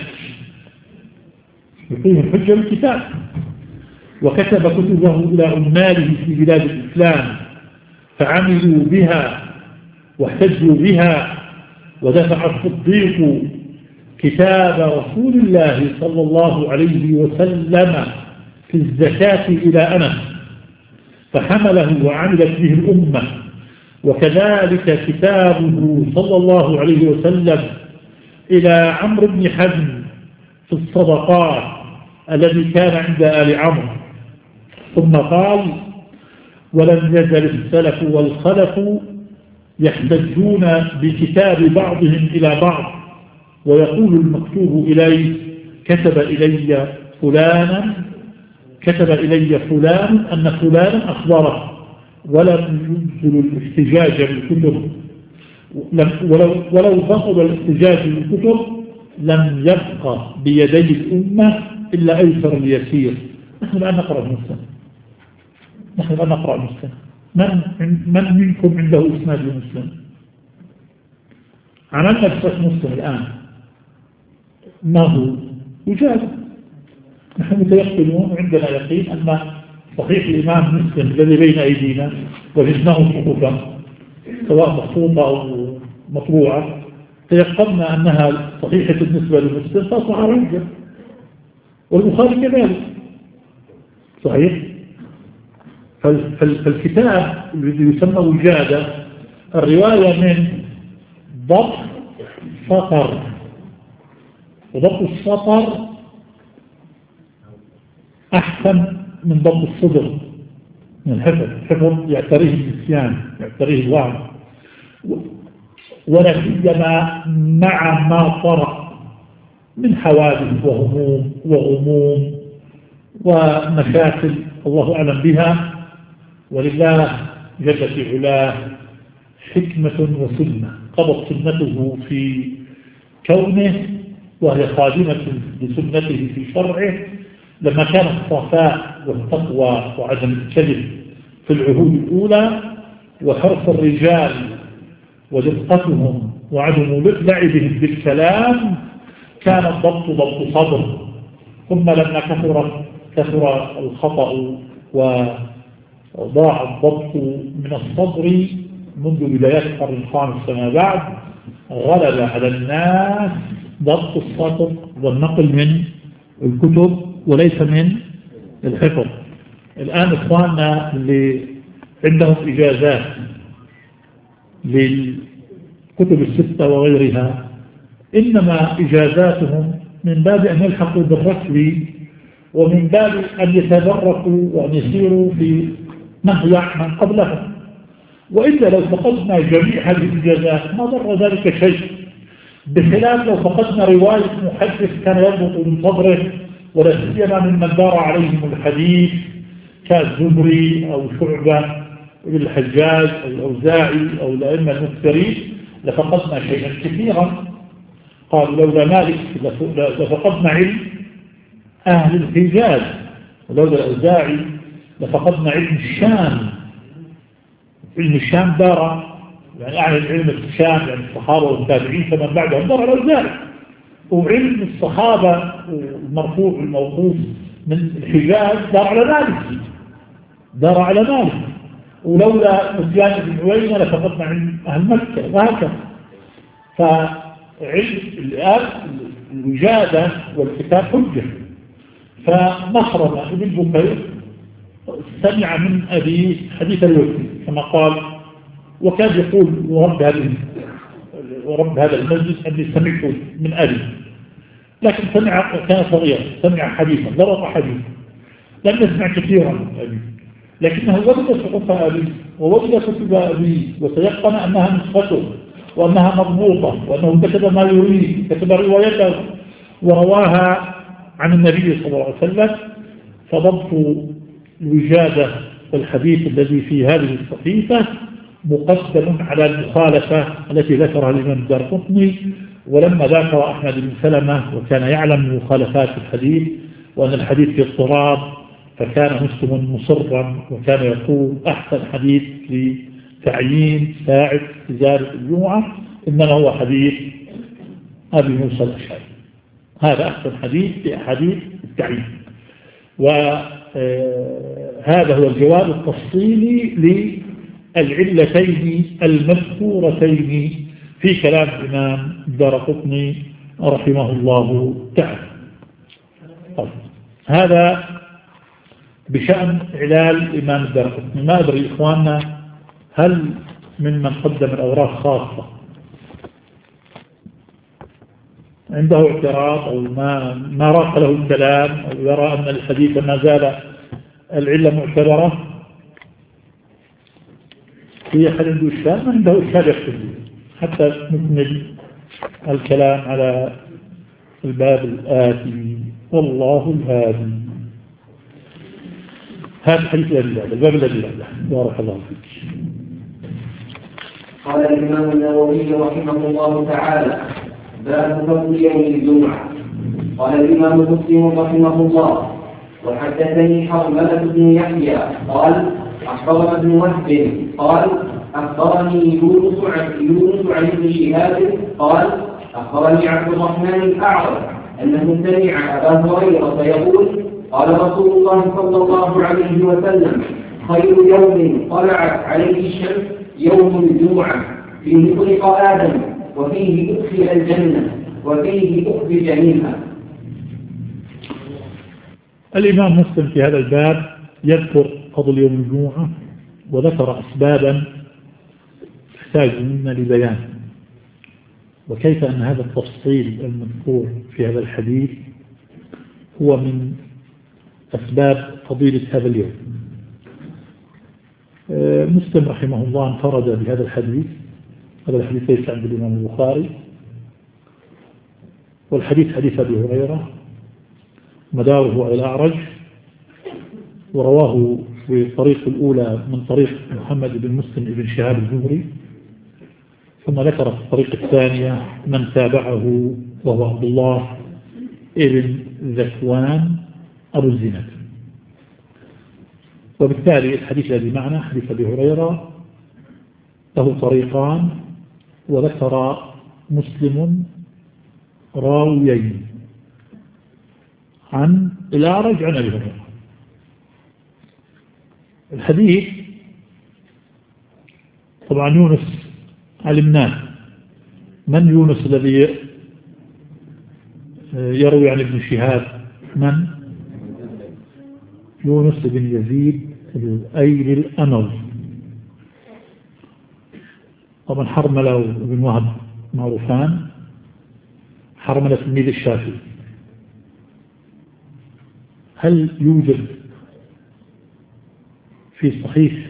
B: يقيم الحجة بالكتاب. وكتب كتبه إلى عماله في بلاد الإسلام فعملوا بها واحتجوا بها، ودفع الصديق كتاب رسول الله صلى الله عليه وسلم في الزكاة إلى أنس فحمله وعملت به الأمة، وكذلك كتابه صلى الله عليه وسلم إلى عمرو بن حزم في الصدقات الذي كان عند آل عمرو. ثم قال ولم يزل السلف والخلف يحتجون بكتاب بعضهم إلى بعض، ويقول المكتوب إليه كتب إلي فلانا كتب إلي فلان أن فلانا أخبره، ولم ينزل الاحتجاج بالكتب، ولو, ولو فقد الاحتجاج بالكتب لم يبقى بيدي الأمة إلا أيسر اليسير. نحن الآن نقرأ المسلم نحن الآن نقرأ المسلم من, من منكم عنده إسناد المسلم؟ عملنا بصف مسلم الآن ما هو يجاب. نحن متيقنون وعندنا يقين أن صحيح الإمام مسلم الذي بين أيدينا وجدناه صحفا سواء مخطوطة أو مطبوعة تيقنا أنها صحيحة بالنسبة للمسلم فأصبح رجة، والبخاري كذلك صحيح. فالكتاب الذي يسمى وجادة الرواية من ضبط سطر، وضبط السطر أحسن من ضبط الصدر من الحفظ. الحفظ يعتريه النسيان، يعتريه الوهم، ولا سيما مع ما طرأ من حوادث وهموم وغموم ومشاكل الله أعلم بها. ولله جل في علاه حكمة وسنة قضت سنته في كونه وهي خادمة لسنته في شرعه، لما كان الصفاء والتقوى وعدم الكذب في العهود الأولى وحرص الرجال ودقتهم وعدم لعبهم بالكلام كان الضبط ضبط صدر. ثم لما كثر كثر الخطأ وضاع الضبط من الصدر منذ بدايات القرن الخامس فما بعد، غلب على الناس ضبط السطر والنقل من الكتب وليس من الحفظ. الآن إخواننا اللي عندهم إجازات للكتب الستة وغيرها إنما إجازاتهم من باب أن يلحقوا بالركب ومن باب أن يتبركوا وأن يسيروا في مهيع من قبلهم. وإلا لو فقدنا جميع هذه الإجازات ما ضر ذلك شيء، بخلاف لو فقدنا رواية محدث كان يضبط من صدره، ولا سيما ممن دار عليهم الحديث كالزهري أو شعبة بن الحجاج أو الأوزاعي أو الأئمة المكثرين لفقدنا شيئا كثيرا. قال لولا مالك لفقدنا علم أهل الحجاز، ولولا الأوزاعي لفقدنا علم الشام. علم الشام دار يعني أعلى علم الشام يعني الصحابة والتابعين فمن بعدهم دار على الأوزاعي، وعلم الصحابة المرفوع الموقوف من الحجاز دار على مالك دار على مالك ولولا سفيان بن عيينة لفقدنا علم أهل مكة وهكذا. فعلم الآن الوجادة والكتاب حجة. فمخرم ابن بكير سمع من أبي حديث الوفي كما قال، وكان يقول ورب هذا ورب هذا المسجد أني سمعت من أبي، لكن سمع كان صغيرا سمع حديثا ضرب حديثا لم يسمع كثيرا من أبي، لكنه وجد صحف أبي ووجد كتب أبي وتيقن أنها نسخته وأنها مضبوطة وأنه كتب ما يريد، كتب روايته ورواها عن النبي صلى الله عليه وسلم. فضبط الوجادة والحديث الذي في هذه الصحيفة مقدم على المخالفة التي ذكرها الإمام الدارقطني. ولما ذكر أحمد بن سلمة وكان يعلم مخالفات الحديث وأن الحديث في اضطراب، فكان مسلم مصرا وكان يقول أحسن حديث لتعيين ساعة إجازة الجمعة إنما هو حديث أبي موسى الأشعري، هذا أحسن حديث في أحاديث التعيين. وهذا هو الجواب التفصيلي للعلتين المذكورتين في كلام الإمام الدارقطني رحمه الله تعالى. طيب. هذا بشأن علال الإمام الدارقطني. ما أدري إخواننا هل ممن قدم الأوراق خاصة عنده اعتراض أو ما ما راق له الكلام أو يرى أن الحديث ما زال العلة معتبرة؟ في أحد عنده إشكال؟ ما عنده إشكال يكتب حتى نكمل الكلام على الباب الآتي. والله الهادي. هذا حديث الأدلة، الباب الأدلة. بارك الله فيك.
A: قال الإمام النووي رحمه الله تعالى: باب فضل يوم الجمعة. قال الإمام مسلم رحمه الله: وحدثني حرملة بن يحيى قال أخبرنا ابن وهب قال أخبرني يونس عن يونس عن ابن شهاب قال أخبرني عبد الرحمن الأعرج أنه سمع أبا هريرة يقول: قال رسول الله صلى الله عليه وسلم: خير يوم طلعت عليه الشمس يوم الجمعة فيه خلق آدم وفيه أدخل الجنة وفيه أخرج منها.
B: الإمام مسلم في هذا الباب يذكر فضل يوم الجمعة وذكر أسبابا تحتاج منا لبيان، وكيف أن هذا التفصيل المذكور في هذا الحديث هو من أسباب فضيلة هذا اليوم. مسلم رحمه الله انفرد بهذا الحديث، هذا الحديث ليس عند الإمام البخاري، والحديث حديث أبي هريرة مداره على الأعرج، ورواه في الطريق الأولى من طريق محمد بن مسلم بن شهاب الزهري، ثم ذكر في الطريق الثانية من تابعه وهو عبد الله ابن ذكوان أبو الزناد. وبالتالي الحديث الذي معنا حديث أبي هريرة له طريقان، وذكر مسلم راويين عن الأعرج عن أبي هريرة. الحديث طبعا يونس علمناه، من يونس الذي يروي عن ابن شهاب؟ من؟ يونس بن يزيد الأيلي الأموي. طبعا حرملة بن وهب معروفان، حرملة تلميذ الشافعي. هل يوجد في صحيح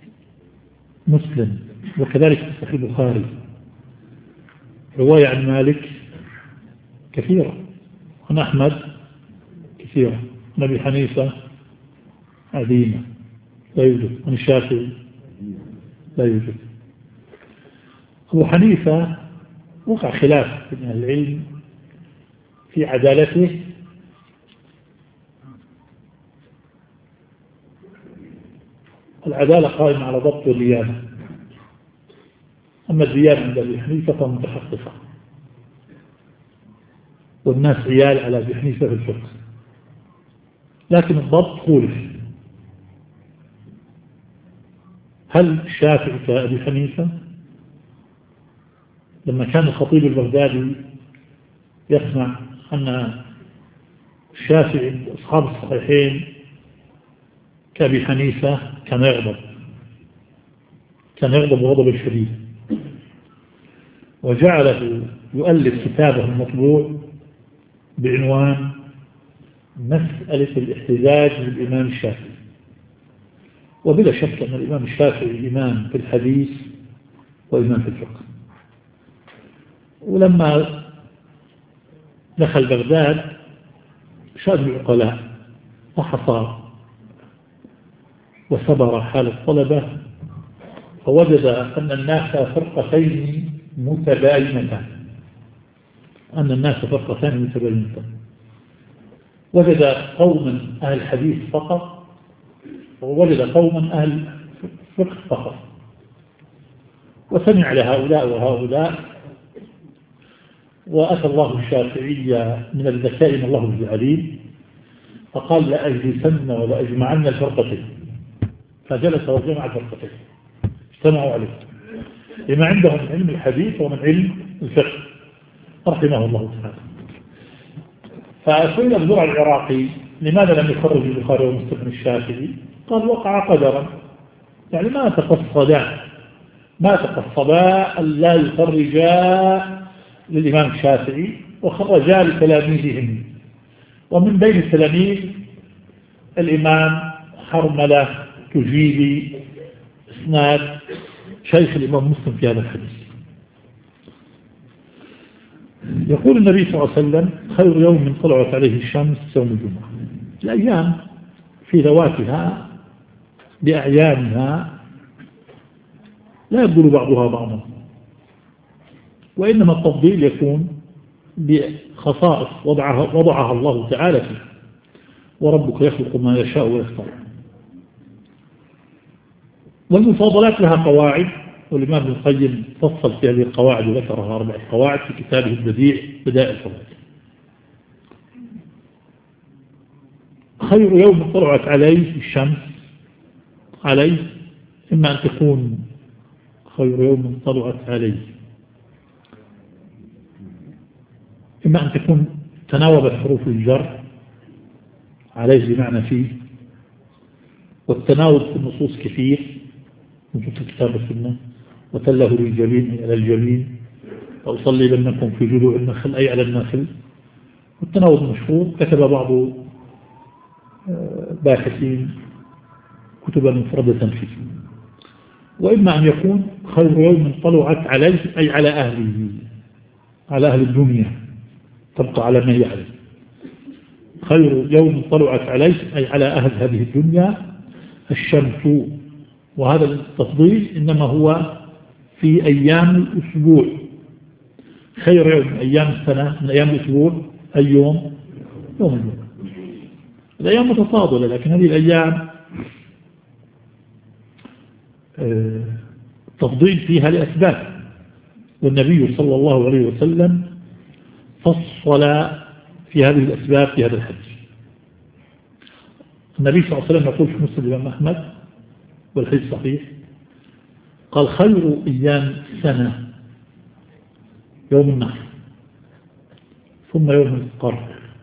B: مسلم وكذلك في صحيح البخاري رواية عن مالك؟ كثيرة. عن أحمد كثيرة. عن أبي حنيفة عديمة لا يوجد. عن الشافعي لا يوجد. أبو حنيفة وقع خلاف بين أهل العلم في عدالته، العدالة قائمة على ضبط الديانة، أما الديانة عند أبي حنيفة فمتحققة، والناس عيال على أبي حنيفة في الفقه، لكن الضبط خولف. هل الشافعي كأبي حنيفة؟ لما كان الخطيب البغدادي يسمع أن الشافعي أصحاب الصحيحين كأبي حنيفة كان يغضب، كان يغضب غضب الشديد، وجعله يؤلف كتابه المطبوع بعنوان مسألة الاحتجاج بالإمام الشافعي. وبلا شك أن الإمام الشافعي إمام في الحديث وإمام في الفقه. ولما دخل بغداد شاد العقلاء وحصى وصبر حال الطلبة، فوجد أن الناس فرقتين متباينتان، أن الناس فرقتين متباينتان. وجد قوما أهل الحديث فقط، ووجد قوما أهل فقه فقط، وسمع لهؤلاء وهؤلاء، وأتى الله الشافعي من الذكاء من الله العليم فقال لأجلسن ولأجمعن الفرقتين، فجلس وجمع الفرقتين اجتمعوا عليه لما عندهم من علم الحديث ومن علم الفقه رحمه الله تعالى. فسئل ابن زرع العراقي لماذا لم يخرج البخاري ومسلم الشافعي؟ قال وقع قدرا، يعني ما تقصدا ما تقصدا أن لا يخرجا للإمام الشافعي وخرجا لتلاميذهم، ومن بين التلاميذ الإمام حرملة تجيبي إسناد شيخ الإمام مسلم في هذا الحديث. يقول النبي صلى الله عليه وسلم خير يوم طلعت عليه الشمس يوم الجمعة. الأيام في ذواتها بأعيانها لا يبدل بعضها بعضا، وإنما التفضيل يكون بخصائص وضعها, وضعها الله تعالى فيه، وربك يخلق ما يشاء ويختار. والمفاضلات لها قواعد، والإمام ابن القيم فصل في هذه القواعد وذكرها أربع قواعد في كتابه البديع بدائع الفوائد. خير يوم طلعت عليه الشمس عليه إما أن تكون خير يوم طلعت عليه، إما أن تكون تناوبت حروف الجر عليه بمعنى فيه، والتناوب في النصوص كثير نصوص الكتاب والسنة، وتله للجبين أي على الجبين، وأصلي لنكم في جذوع النخل أي على النخل. والتناوب مشهور، كتب بعض باحثين كتبا مفردة فيه. وإما أن يكون خير يوم طلعت عليه أي على أهله، على أهل الدنيا، تبقى على ما هي عليه. خير يوم طلعت عليه أي على أهل هذه الدنيا الشمس. وهذا التفضيل إنما هو في أيام الأسبوع. خير يوم من أيام السنة من أيام الأسبوع أي يوم؟ يوم الجمعة. الأيام متفاضلة، لكن هذه الأيام تفضيل فيها لأسباب، والنبي صلى الله عليه وسلم فصل في هذه الأسباب في هذا الحديث. النبي صلى الله عليه وسلم يقول في مسند الإمام أحمد والحديث صحيح، قال خير أيام السنة يوم النحر، ثم يوم القر.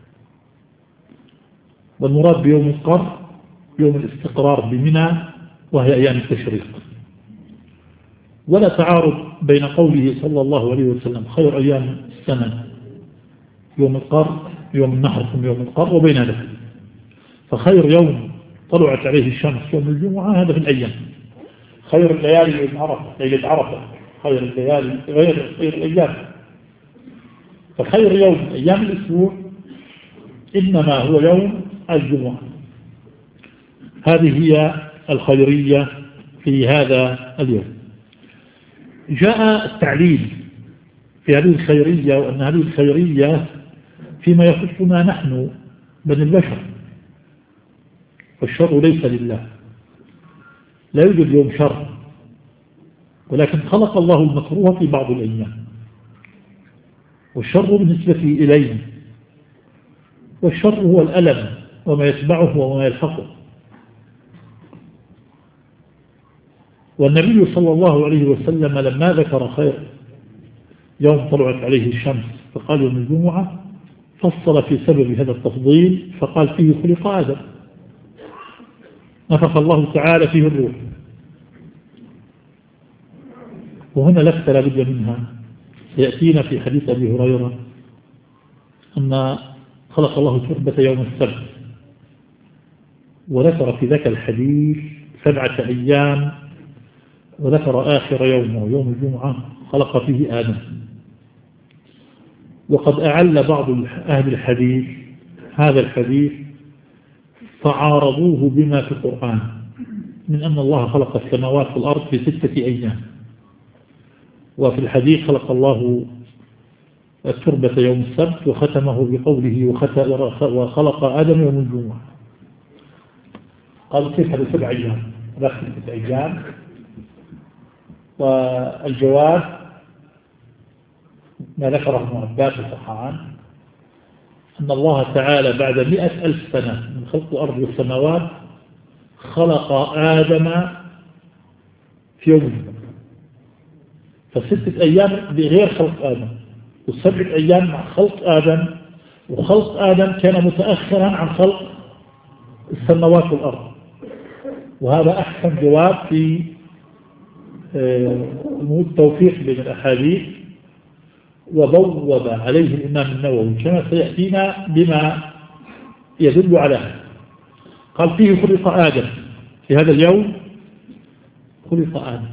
B: والمراد بيوم القر يوم الاستقرار بمنى، وهي أيام التشريق. ولا تعارض بين قوله صلى الله عليه وسلم خير أيام السنة يوم القر يوم النحر ثم يوم القر وبين ذلك. فخير يوم طلعت عليه الشمس يوم الجمعة هذا في الأيام. خير الليالي يوم عرفة ليلة عرفة، خير الليالي غير خير الأيام. فخير يوم أيام الأسبوع إنما هو يوم الجمعة. هذه هي الخيرية في هذا اليوم. جاء التعليل في هذه الخيرية، وأن هذه الخيرية فيما يخصنا نحن بني البشر، والشر ليس لله، لا يوجد يوم شر، ولكن خلق الله المكروه في بعض الأيام، والشر بالنسبة إليه، والشر هو الألم وما يتبعه وما يلحقه. والنبي صلى الله عليه وسلم لما ذكر خير يوم طلعت عليه الشمس فقال يوم الجمعة، فصل في سبب هذا التفضيل فقال فيه خلق آدم، نفخ الله تعالى فيه الروح. وهنا لفتة لا بد منها، سيأتينا في حديث أبي هريرة أن خلق الله تربة يوم السبت، وذكر في ذاك الحديث سبعة أيام، وذكر آخر يوم ويوم الجمعة خلق فيه آدم. وقد أعل بعض أهل الحديث هذا الحديث فعارضوه بما في القرآن من أن الله خلق السماوات والأرض في ستة أيام، وفي الحديث خلق الله التربة يوم السبت وختمه بقوله وخلق آدم يوم الجمعة. قالوا كيف هذا سبع أيام؟ هذا ستة أيام. والجواب ما ذكره ابن عباس الصحابي أن الله تعالى بعد مئة ألف سنة من خلق الأرض والسماوات خلق آدم في يوم الجمعة، فستة أيام بغير خلق آدم، والسبعة أيام مع خلق آدم، وخلق آدم كان متأخرا عن خلق السماوات والأرض. وهذا أحسن جواب في التوفيق بين الأحاديث، وبوب عليه الإمام النووي كما سيأتينا بما يدل على هذا. قال فيه خلق آدم، في هذا اليوم خلق آدم.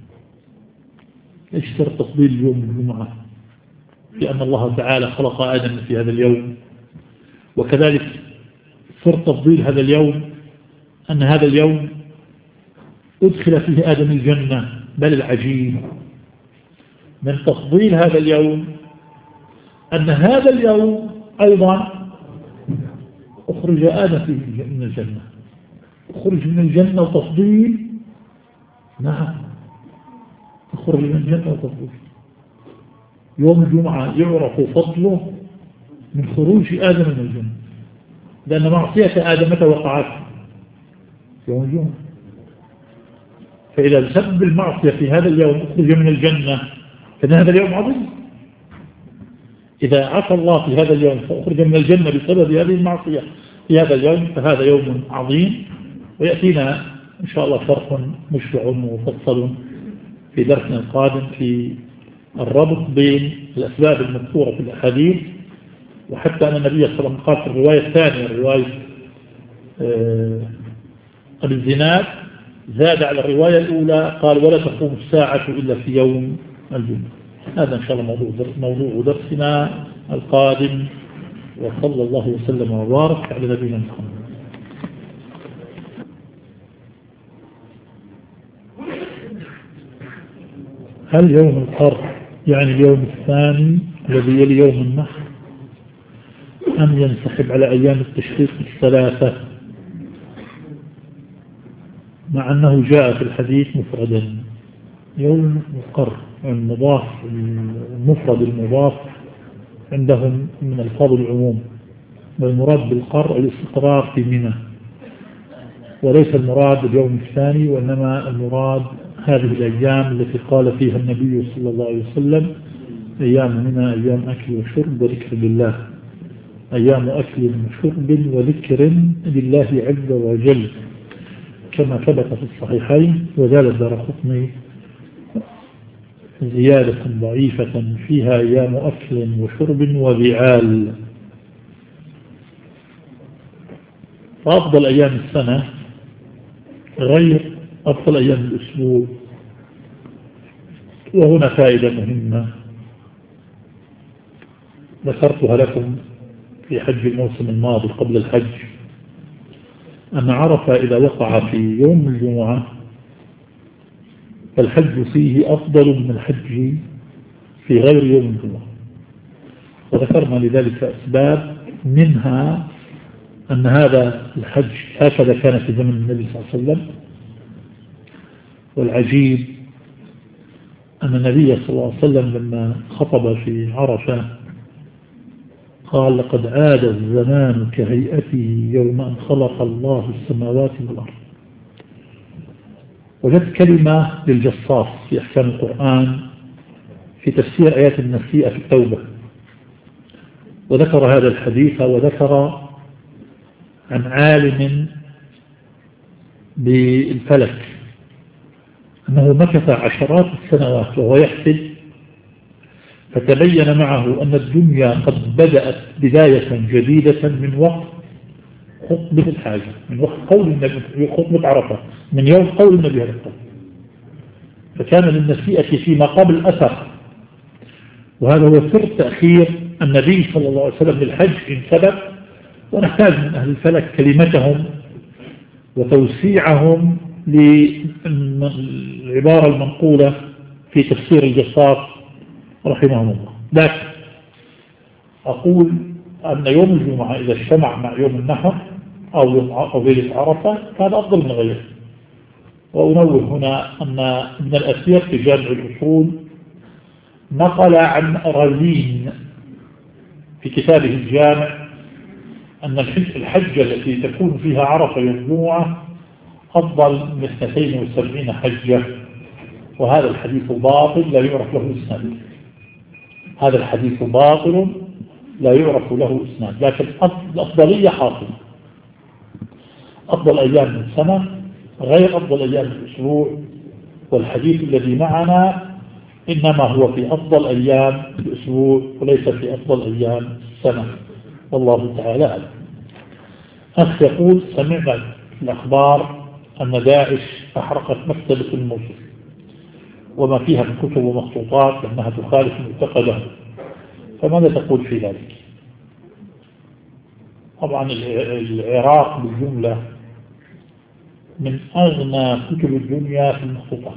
B: ايش سر تفضيل يوم الجمعة؟ لأن الله تعالى خلق آدم في هذا اليوم. وكذلك سر تفضيل هذا اليوم أن هذا اليوم أدخل فيه آدم الجنة. بل العجيب من تفضيل هذا اليوم أن هذا اليوم أيضا أخرج آدم فيه من الجنة، أخرج من الجنة وتفضيل. نعم، أخرج من الجنة وتفضيل. يوم الجمعة يعرف فضله من خروج آدم من الجنة، لأن معصية آدم متى وقعت؟ يوم الجمعة. فإذا بسبب المعصية في هذا اليوم أخرج من الجنة فإن هذا اليوم عظيم. إذا عصى الله في هذا اليوم فأخرج من الجنة بسبب هذه المعصية في هذا اليوم فهذا يوم عظيم. ويأتينا إن شاء الله شرح مشرع ومفصل في درسنا القادم في الربط بين الأسباب المذكورة في الأحاديث، وحتى أن النبي صلى الله عليه وسلم قال في الرواية الثانية رواية أبي الزناد زاد على الرواية الأولى قال ولا تقوم الساعة إلا في يوم الجمعة. هذا إن شاء الله موضوع, در موضوع درسنا القادم، وصلى الله وسلم وبارك على نبينا محمد. هل يوم القر يعني اليوم الثاني الذي يلي يوم النحر أم ينسحب على أيام التشريق الثلاثة، مع أنه جاء في الحديث مفردا؟ يوم القر المضاف المفرد المضاف عندهم من الفاظ العموم، والمراد بالقر الاستقرار في منى، وليس المراد اليوم الثاني، وإنما المراد هذه الأيام التي قال فيها النبي صلى الله عليه وسلم أيام منى أيام أكل وشرب وذكر لله، أيام أكل وشرب وذكر لله عز وجل كما ثبت في الصحيحين. وزال الدارقطني زيادة ضعيفة فيها أيام أكل وشرب وبعال. فأفضل أيام السنة غير أفضل أيام الأسبوع. وهنا فائدة مهمة ذكرتها لكم في حج الموسم الماضي قبل الحج، أن عرفة إذا وقع في يوم الجمعة فالحج فيه أفضل من الحج في غير يوم الجمعة. وذكرنا لذلك أسباب، منها أن هذا الحج هكذا كان في زمن النبي صلى الله عليه وسلم. والعجيب أن النبي صلى الله عليه وسلم لما خطب في عرفة قال لقد عاد الزمان كهيئته يوم أن خلق الله السماوات والأرض. وجدت كلمة للجصاص في أحكام القرآن في تفسير آيات النسيئة في التوبة، وذكر هذا الحديث، وذكر عن عالم بالفلك أنه مكث عشرات السنوات وهو يحسب، فتبين معه أن الدنيا قد بدأت بداية جديدة من وقت خطبة الحاجة، من وقت قول النبي خطبة عرفة، من يوم قول النبي هذا القول. فكان للنسيئة فيما قبل أثر، وهذا هو سر تأخير النبي صلى الله عليه وسلم للحج إن سبب. ونحتاج من أهل الفلك كلمتهم وتوسيعهم للعبارة المنقولة في تفسير الجصاص رحمهم الله. لكن أقول أن يوم الجمعة إذا اجتمع مع يوم النحر أو أو ليلة عرفة هذا أفضل من غيره. وأنوه هنا أن ابن الأثير في جامع الأصول نقل عن رزين في كتابه الجامع أن الحجة التي تكون فيها عرفة يوم الجمعة أفضل من اثنتين وسبعين حجة، وهذا الحديث باطل لا يعرف له إسناد. هذا الحديث باطل لا يعرف له إسناد، لكن الأفضلية حاصلة. أفضل أيام السنة غير أفضل أيام الأسبوع، والحديث الذي معنا إنما هو في أفضل أيام الأسبوع وليس في أفضل أيام السنة، والله تعالى أعلم. أخ يقول سمعنا الأخبار أن داعش أحرقت مكتبة الموصل وما فيها من كتب ومخطوطات لأنها تخالف معتقده، فماذا تقول في ذلك؟ طبعا العراق بالجملة من أغنى كتب الدنيا في المخطوطات،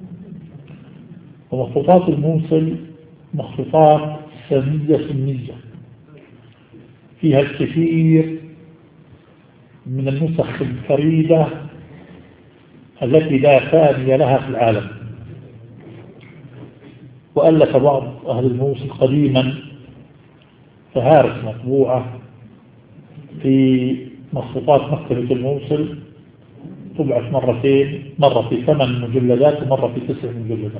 B: ومخطوطات الموصل مخطوطات سنية سنية فيها الكثير من النسخ الفريدة التي لا ثانية لها في العالم. وألف بعض أهل الموصل قديما فهارس مطبوعة في مخطوطات مكتبة الموصل طبعت مرتين، مرة في ثمان مجلدات ومرة في تسع مجلدات.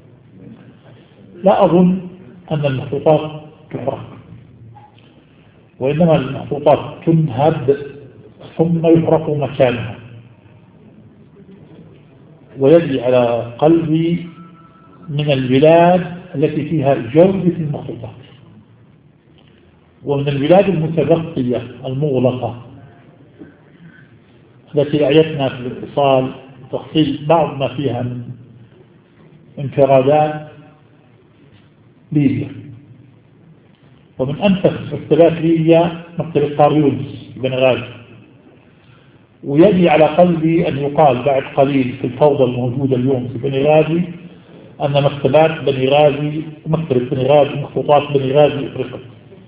B: لا أظن أن المخطوطات تحرق، وإنما المخطوطات تنهب ثم يحرق مكانها. ويجري على قلبي من البلاد التي فيها جودة المخطوطات، ومن البلاد المتبقية المغلقة التي أعيتنا في الاتصال تحصيل بعض ما فيها من انفرادات ليبيا. ومن أنفس مكتبات ليبيا مكتبة قاريونس بن غازي. ويجي على قلبي أن يقال بعد قليل في الفوضى الموجودة اليوم في بني غازي أن مكتبات بني غازي مكتبة بني غازي مخطوطات بني غازي افرقت.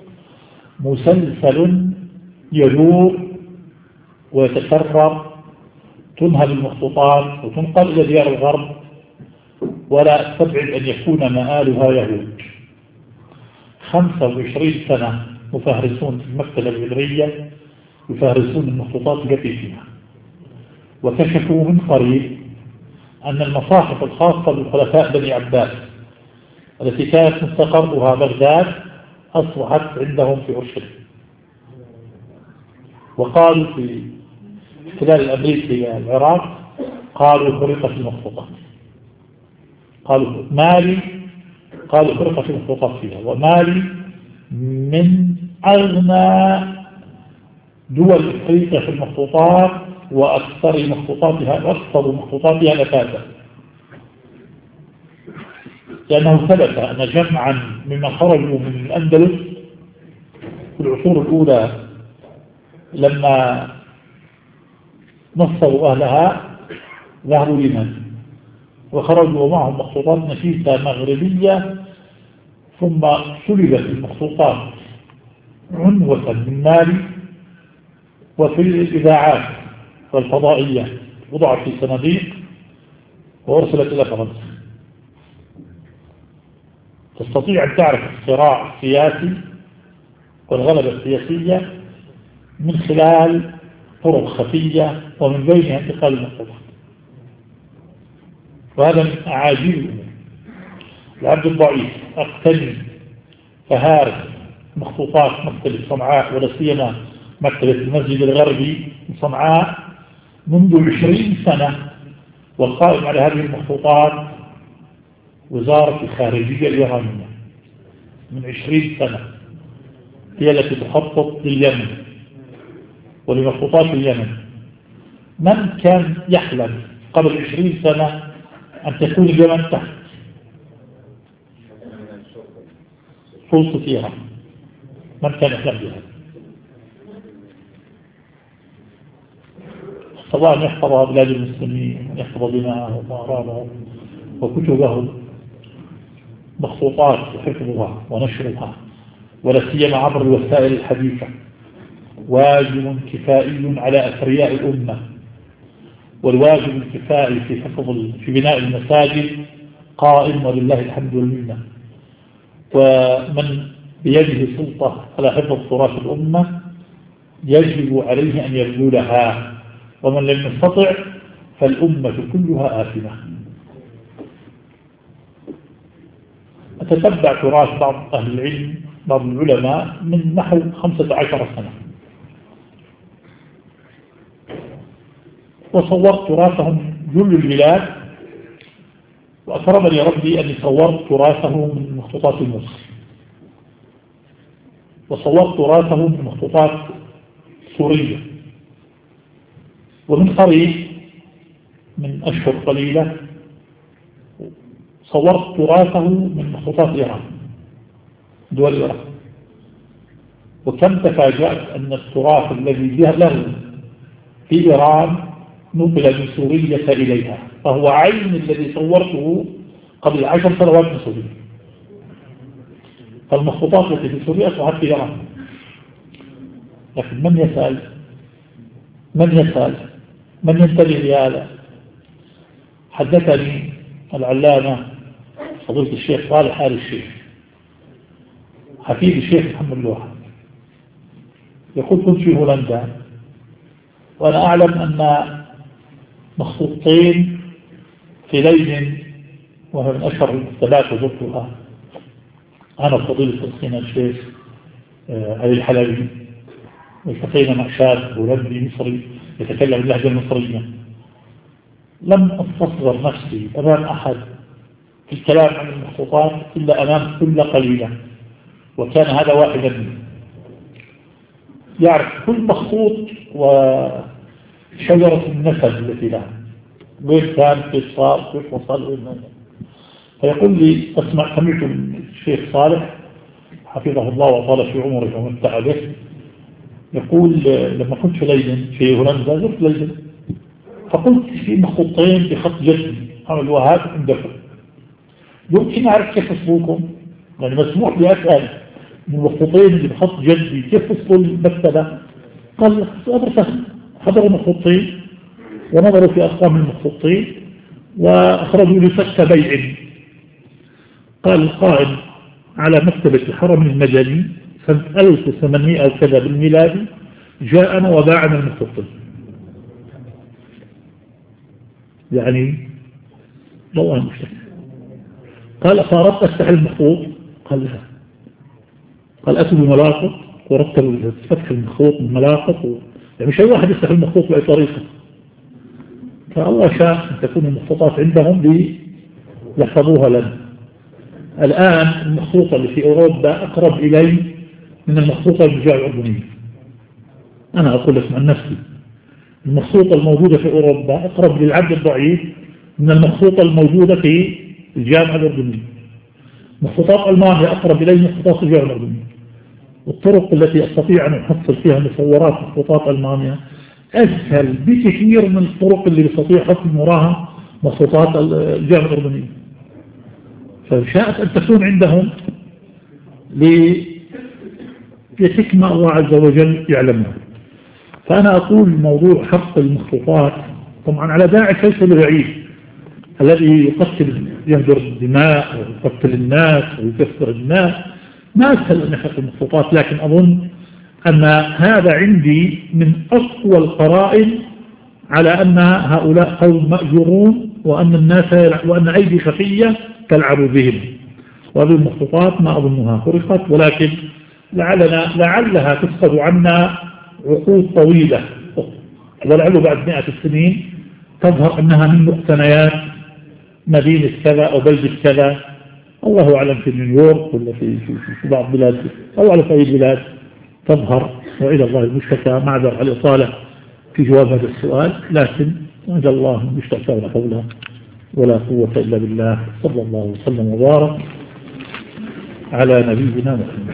B: مسلسل يدور ويتكرر، تنهب المخطوطات وتنقل إلى ديار الغرب، ولا استبعد أن يكون مآلها يهود. خمسة وعشرين سنة مفهرسون في المكتبة العبرية يفهرسون المخطوطات التي فيها، وكشفوا من قريب أن المصاحف الخاصة بالخلفاء بني عباس التي كانت مستقرها بغداد أصبحت عندهم في أورشليم. وقالوا في الاحتلال الأمريكي العراق قالوا فرقة المخطوطات، قالوا مالي قالوا فرقة المخطوطات فيها. ومالي من أغنى دول إفريقيا في المخطوطات وأكثر مخطوطاتها وأكثر مخطوطاتها نفاذا، لأنه ثبت أن جمعا ممن خرجوا من الأندلس في العصور الأولى لما نصروا أهلها ذهبوا اليمن وخرجوا معهم مخطوطات نفيسة مغربية، ثم سلبت المخطوطات عنوة من مالي وفي الإذاعات والفضائية وضعت في صناديق وأرسلت إلى فرنسا. تستطيع أن تعرف الصراع السياسي والغلبة السياسية من خلال طرق خفية ومن بينها انتقال المخطوطات. وهذا من أعاجيب الأمور. العبد الضعيف أقتني فهارس مخطوطات مكتبة صنعاء ولا سيما مكتبة المسجد الغربي في صنعاء منذ عشرين سنة، والقائم على هذه المخطوطات وزارة الخارجية الإيرانية من عشرين سنة، هي التي تخطط لليمن ولمخطوطات اليمن. من كان يحلم قبل عشرين سنة أن تكون اليمن تحت سلطة إيران؟ من كان يحلم بها؟ طبعا أن يحفظ بلاد المسلمين وأن يحفظ دماءهم وأعراضهم وكتبهم، مخطوطات وحفظها ونشرها ولا سيما عبر الوسائل الحديثة واجب كفائي على أثرياء الأمة. والواجب الكفائي في حفظ في بناء المساجد قائم ولله الحمد والمنة. ومن بيده سلطة على حفظ تراث الأمة يجب عليه أن يبذلها، ومن لم يستطع فالأمة كلها آثمة. أتتبع تراث بعض أهل العلم بعض العلماء من نحو خمسة عشر سنة، وصورت تراثهم جل البلاد، وأكرمني ربي أني صورت تراثهم من مخطوطات مصر، وصورت تراثهم من مخطوطات سورية. ومن قريب من أشهر قليلة صورت تراثه من مخطوطات إيران، دول إيران. وكم تفاجأت أن التراث الذي له في إيران نقل من سوريا إليها، فهو عين الذي صورته قبل عشر سنوات من سوريا. فالمخطوطات التي في سوريا أصبحت في إيران. لكن من يسأل من يسأل من ينتبه لهذا؟ حدثني العلامة فضيلة الشيخ صالح آل الشيخ حفيد الشيخ محمد لوحة، يقول كنت في هولندا وأنا أعلم أن مخطوطتين في ليل وهو من أشهر المكتبات وزرتها أنا فضيلة أخينا الشيخ علي الحلبي، والتقينا مع شاب هولندي مصري يتكلم اللهجة المصرية. لم أستصغر نفسي أمام أحد في الكلام عن المخطوطات إلا أمام كل قليلة، وكان هذا واحدا منه. يعرف كل مخطوط وشجرة النسب التي له، وين كان، كيف صار، كيف وصل، وين نزل. فيقول لي أسمع سمعت الشيخ صالح حفظه الله وطال في عمره ومتع به يقول لما كنت في ليدن في هولندا زرت ليدن، فقلت في مخطوطين بخط جدي عملوا هذا عندكم، يمكن أعرف كيف تصلوكم؟ يعني مسموح لي أسأل من المخطوطين اللي بخط جدي كيف تصلوا المكتبة؟ قال أمر سهل، حضروا مخطوطين ونظروا في أرقام المخطوطين وأخرجوا لي فك بيع. قال القائم على مكتبة الحرم المدني سنة ألف وثمانمائة وكذا بالميلادي جاءنا وباعنا المخطوطين. يعني لو أنا مشتكي. قال فأردت أفتح المخطوط؟ قال لا. قال أتوا بملاقط ورتبوا فتح المخطوط بملاقط و... يعني مش أي واحد يفتح المخطوط بأي طريقة. فالله شاء أن تكون المخطوطات عندهم ليحفظوها لنا. الآن المخطوطة اللي في أوروبا أقرب إلي من المخطوطة الجامعة الأردنية. أنا أقول لكم عن نفسي، المخطوطة الموجودة في أوروبا أقرب للعبد الضعيف من المخطوطة الموجودة في الجامعة الأردنية. مخطوطات ألمانيا أقرب إلي من مخطوطات الجامعة الأردنية. والطرق التي أستطيع أن أحصل فيها مصورات مخطوطات ألمانيا أسهل بكثير من الطرق اللي يستطيع حصل وراها مخطوطات الجامعة الأردنية. فشاءت أن تكون عندهم ليتكما الله عز وجل يعلمها. فأنا أقول موضوع حق المخطوطات طبعا على داعي ليس البعيد الذي يقتل يهدر الدماء ويقتل الناس ويكسر الناس، ما أسهل أن يحق المخطوطات، لكن أظن أن هذا عندي من أقوى القرائن على أن هؤلاء قوم مأجورون وأن الناس وأن أيدي خفية تلعب بهم. وهذه المخطوطات ما أظنها خرقت، ولكن لعلنا لعلها تفقد عنا عقود طويلة، ولعله بعد مئة سنين تظهر أنها من مقتنيات مدينة كذا أو بلدة كذا، الله أعلم في نيويورك ولا في في في بعض بلاد أو على في أي بلاد تظهر. وإلى الله المشتكى. معذر على الإطالة في جواب هذا السؤال، لكن إلى الله المشتكى ولا حول ولا قوة إلا بالله. صلى الله وسلم وبارك على نبينا محمد.